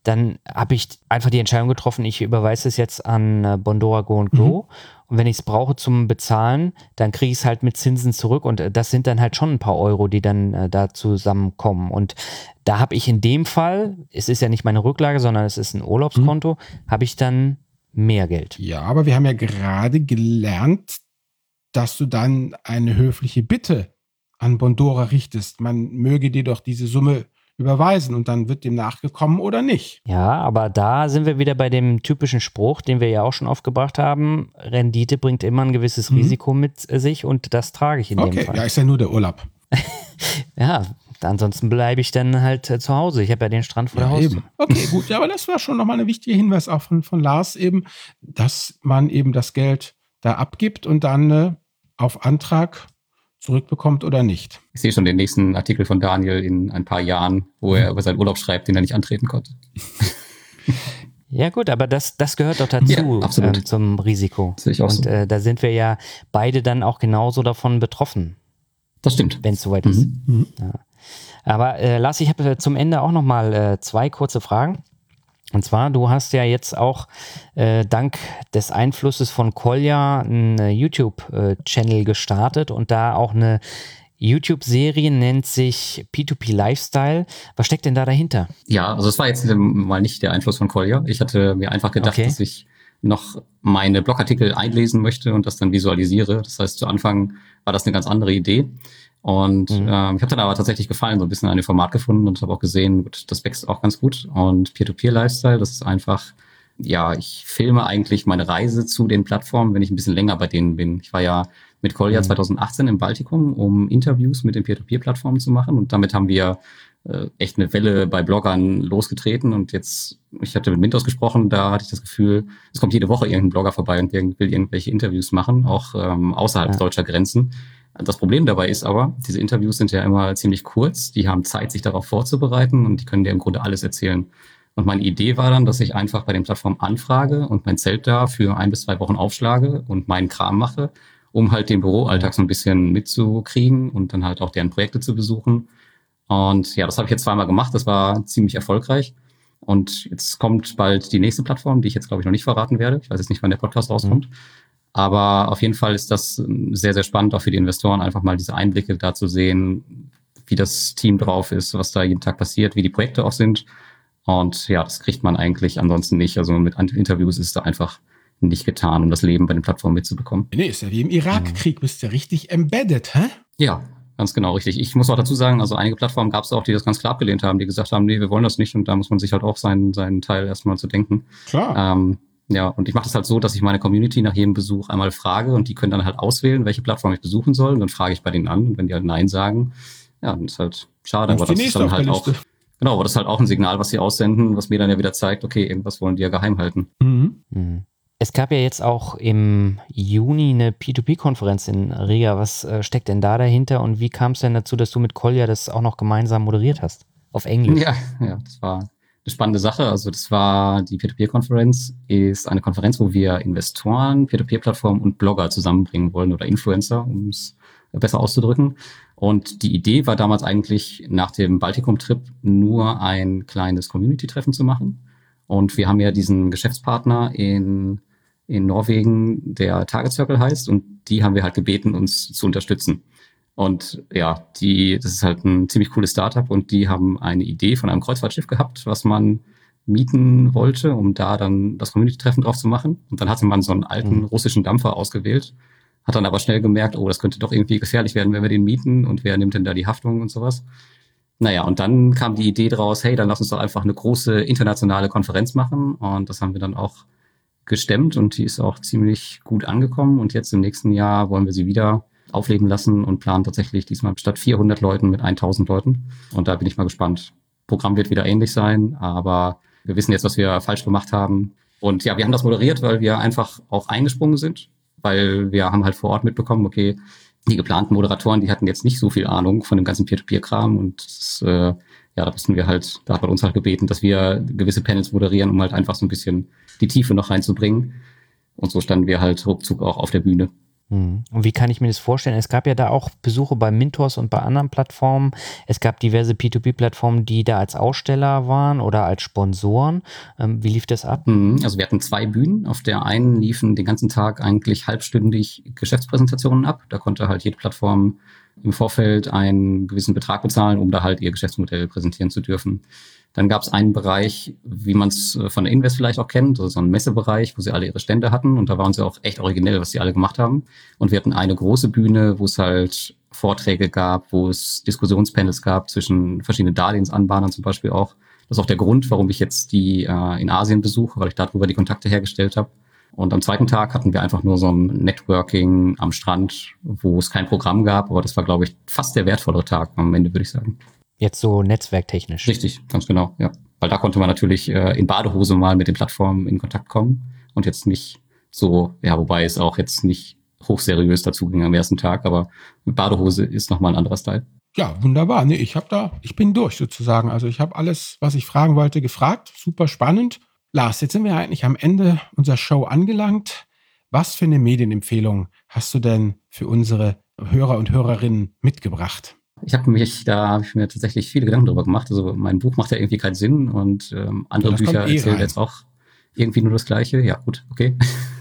dann habe ich einfach die Entscheidung getroffen, ich überweise es jetzt an äh, Bondora Go and Grow. Mhm. Und wenn ich es brauche zum Bezahlen, dann kriege ich es halt mit Zinsen zurück. Und äh, das sind dann halt schon ein paar Euro, die dann äh, da zusammenkommen. Und da habe ich in dem Fall, es ist ja nicht meine Rücklage, sondern es ist ein Urlaubskonto, mhm. habe ich dann mehr Geld. Ja, aber wir haben ja gerade gelernt, dass du dann eine höfliche Bitte an Bondora richtest. Man möge dir doch diese Summe überweisen und dann wird dem nachgekommen oder nicht. Ja, aber da sind wir wieder bei dem typischen Spruch, den wir ja auch schon aufgebracht haben. Rendite bringt immer ein gewisses mhm. Risiko mit sich und das trage ich in okay. dem Fall. Ja, ist ja nur der Urlaub. Ja, ansonsten bleibe ich dann halt äh, zu Hause. Ich habe ja den Strand vor ja, der Haustür. Eben. Okay, gut. Ja, aber das war schon nochmal ein wichtiger Hinweis auch von, von Lars eben, dass man eben das Geld da abgibt und dann äh, auf Antrag zurückbekommt oder nicht. Ich sehe schon den nächsten Artikel von Daniel in ein paar Jahren, wo er über seinen Urlaub schreibt, den er nicht antreten konnte. Ja gut, aber das, das gehört doch dazu, ja, ähm, zum Risiko. Sehe ich auch Und so. äh, da sind wir ja beide dann auch genauso davon betroffen. Das stimmt. Wenn es soweit mhm. ist. Mhm. Ja. Aber äh, Lars, ich habe äh, zum Ende auch nochmal äh, zwei kurze Fragen. Und zwar, du hast ja jetzt auch äh, dank des Einflusses von Kolja einen äh, YouTube-Channel gestartet und da auch eine YouTube-Serie nennt sich P zwei P Lifestyle. Was steckt denn da dahinter? Ja, also es war jetzt mal nicht der Einfluss von Kolja. Ich hatte mir einfach gedacht, okay. dass ich noch meine Blogartikel einlesen möchte und das dann visualisiere. Das heißt, zu Anfang war das eine ganz andere Idee. Und mhm. ähm, ich habe dann aber tatsächlich gefallen, so ein bisschen an dem Format gefunden und habe auch gesehen, gut, das wächst auch ganz gut. Und P zwei P Lifestyle, das ist einfach, ja, ich filme eigentlich meine Reise zu den Plattformen, wenn ich ein bisschen länger bei denen bin. Ich war ja mit Kolja mhm. zwanzig achtzehn im Baltikum, um Interviews mit den P zwei P Plattformen zu machen. Und damit haben wir äh, echt eine Welle bei Bloggern losgetreten. Und jetzt, ich hatte mit Mintos gesprochen, da hatte ich das Gefühl, es kommt jede Woche irgendein Blogger vorbei und will irgendwelche Interviews machen, auch ähm, außerhalb ja. deutscher Grenzen. Das Problem dabei ist aber, diese Interviews sind ja immer ziemlich kurz, die haben Zeit, sich darauf vorzubereiten und die können dir im Grunde alles erzählen. Und meine Idee war dann, dass ich einfach bei den Plattformen anfrage und mein Zelt da für ein bis zwei Wochen aufschlage und meinen Kram mache, um halt den Büroalltag so ein bisschen mitzukriegen und dann halt auch deren Projekte zu besuchen. Und ja, das habe ich jetzt zweimal gemacht, das war ziemlich erfolgreich. Und jetzt kommt bald die nächste Plattform, die ich jetzt glaube ich noch nicht verraten werde. Ich weiß jetzt nicht, wann der Podcast rauskommt. Mhm. Aber auf jeden Fall ist das sehr, sehr spannend, auch für die Investoren, einfach mal diese Einblicke da zu sehen, wie das Team drauf ist, was da jeden Tag passiert, wie die Projekte auch sind. Und ja, das kriegt man eigentlich ansonsten nicht. Also mit Interviews ist da einfach nicht getan, um das Leben bei den Plattformen mitzubekommen. Nee, ist ja wie im Irakkrieg, bist du ja richtig embedded, hä? Ja, ganz genau, richtig. Ich muss auch dazu sagen, also einige Plattformen gab es auch, die das ganz klar abgelehnt haben, die gesagt haben, nee, wir wollen das nicht. Und da muss man sich halt auch seinen, seinen Teil erstmal zu denken. Klar. Ähm, Ja, und ich mache das halt so, dass ich meine Community nach jedem Besuch einmal frage und die können dann halt auswählen, welche Plattform ich besuchen soll. Und dann frage ich bei denen an und wenn die halt Nein sagen, ja, dann ist halt schade. Aber das ist dann halt auch, genau, aber das ist halt auch ein Signal, was sie aussenden, was mir dann ja wieder zeigt, okay, irgendwas wollen die ja geheim halten. Mhm. Mhm. Es gab ja jetzt auch im Juni eine P zwei P-Konferenz in Riga. Was äh, steckt denn da dahinter und wie kam es denn dazu, dass du mit Kolja das auch noch gemeinsam moderiert hast? Auf Englisch. Ja, ja, das war eine spannende Sache. Also das war die P zwei P-Konferenz, ist eine Konferenz, wo wir Investoren, P zwei P-Plattformen und Blogger zusammenbringen wollen oder Influencer, um es besser auszudrücken. Und die Idee war damals eigentlich nach dem Baltikum-Trip nur ein kleines Community-Treffen zu machen. Und wir haben ja diesen Geschäftspartner in, in Norwegen, der Target Circle heißt, und die haben wir halt gebeten, uns zu unterstützen. Und ja, die, das ist halt ein ziemlich cooles Startup und die haben eine Idee von einem Kreuzfahrtschiff gehabt, was man mieten wollte, um da dann das Community-Treffen drauf zu machen. Und dann hatte man so einen alten russischen Dampfer ausgewählt, hat dann aber schnell gemerkt, oh, das könnte doch irgendwie gefährlich werden, wenn wir den mieten und wer nimmt denn da die Haftung und sowas. Naja, und dann kam die Idee draus, hey, dann lass uns doch einfach eine große internationale Konferenz machen. Und das haben wir dann auch gestemmt und die ist auch ziemlich gut angekommen. Und jetzt im nächsten Jahr wollen wir sie wieder aufleben lassen und planen tatsächlich diesmal statt vierhundert Leuten mit tausend Leuten. Und da bin ich mal gespannt. Programm wird wieder ähnlich sein, aber wir wissen jetzt, was wir falsch gemacht haben. Und ja, wir haben das moderiert, weil wir einfach auch eingesprungen sind, weil wir haben halt vor Ort mitbekommen, okay, die geplanten Moderatoren, die hatten jetzt nicht so viel Ahnung von dem ganzen P zwei P-Kram und das, äh, ja, da mussten wir halt, da hat man uns halt gebeten, dass wir gewisse Panels moderieren, um halt einfach so ein bisschen die Tiefe noch reinzubringen. Und so standen wir halt ruckzuck auch auf der Bühne. Und wie kann ich mir das vorstellen? Es gab ja da auch Besuche bei Mintos und bei anderen Plattformen. Es gab diverse P zwei P-Plattformen, die da als Aussteller waren oder als Sponsoren. Ähm, wie lief das ab? Also wir hatten zwei Bühnen. Auf der einen liefen den ganzen Tag eigentlich halbstündig Geschäftspräsentationen ab. Da konnte halt jede Plattform im Vorfeld einen gewissen Betrag bezahlen, um da halt ihr Geschäftsmodell präsentieren zu dürfen. Dann gab es einen Bereich, wie man es von der Invest vielleicht auch kennt, also so einen Messebereich, wo sie alle ihre Stände hatten. Und da waren sie auch echt originell, was sie alle gemacht haben. Und wir hatten eine große Bühne, wo es halt Vorträge gab, wo es Diskussionspanels gab zwischen verschiedenen Darlehensanbahnern zum Beispiel auch. Das ist auch der Grund, warum ich jetzt die äh, in Asien besuche, weil ich darüber die Kontakte hergestellt habe. Und am zweiten Tag hatten wir einfach nur so ein Networking am Strand, wo es kein Programm gab. Aber das war, glaube ich, fast der wertvollere Tag am Ende, würde ich sagen. Jetzt so netzwerktechnisch. Richtig, ganz genau, ja. Weil da konnte man natürlich äh, in Badehose mal mit den Plattformen in Kontakt kommen und jetzt nicht so, ja, wobei es auch jetzt nicht hochseriös dazu ging am ersten Tag, aber mit Badehose ist nochmal ein anderer Style. Ja, wunderbar. Nee, ich habe da, ich bin durch sozusagen. Also ich habe alles, was ich fragen wollte, gefragt. Super spannend. Lars, jetzt sind wir eigentlich am Ende unserer Show angelangt. Was für eine Medienempfehlung hast du denn für unsere Hörer und Hörerinnen mitgebracht? Ich habe mich, da habe ich mir tatsächlich viele Gedanken drüber gemacht. Also mein Buch macht ja irgendwie keinen Sinn und ähm, andere Ja, Bücher eh erzählen rein. jetzt auch irgendwie nur das Gleiche. Ja, gut, okay.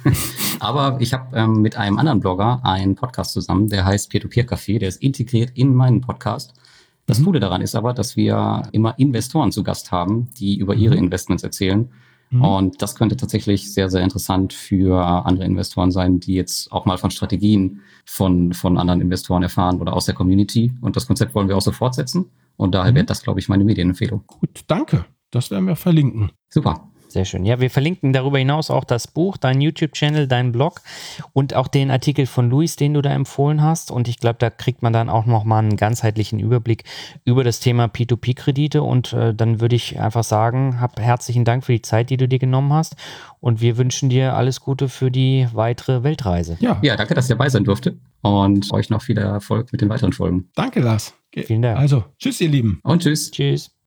Aber ich habe ähm, mit einem anderen Blogger einen Podcast zusammen, der heißt Peer-to-Peer-Café, der ist integriert in meinen Podcast. Das Mhm. Coole daran ist aber, dass wir immer Investoren zu Gast haben, die über ihre Mhm. Investments erzählen. Mhm. Und das könnte tatsächlich sehr, sehr interessant für andere Investoren sein, die jetzt auch mal von Strategien von, von anderen Investoren erfahren oder aus der Community. Und das Konzept wollen wir auch so fortsetzen. Und daher Mhm. wäre das, glaube ich, meine Medienempfehlung. Gut, danke. Das werden wir verlinken. Super. Sehr schön. Ja, wir verlinken darüber hinaus auch das Buch, dein YouTube-Channel, deinen Blog und auch den Artikel von Luis, den du da empfohlen hast. Und ich glaube, da kriegt man dann auch nochmal einen ganzheitlichen Überblick über das Thema P zwei P-Kredite. Und äh, dann würde ich einfach sagen, hab herzlichen Dank für die Zeit, die du dir genommen hast. Und wir wünschen dir alles Gute für die weitere Weltreise. Ja, Ja, danke, dass ich dabei sein durfte. Und euch noch viel Erfolg mit den weiteren Folgen. danke, Lars. Okay. Vielen Dank. Also, tschüss, ihr Lieben. Und tschüss. Tschüss.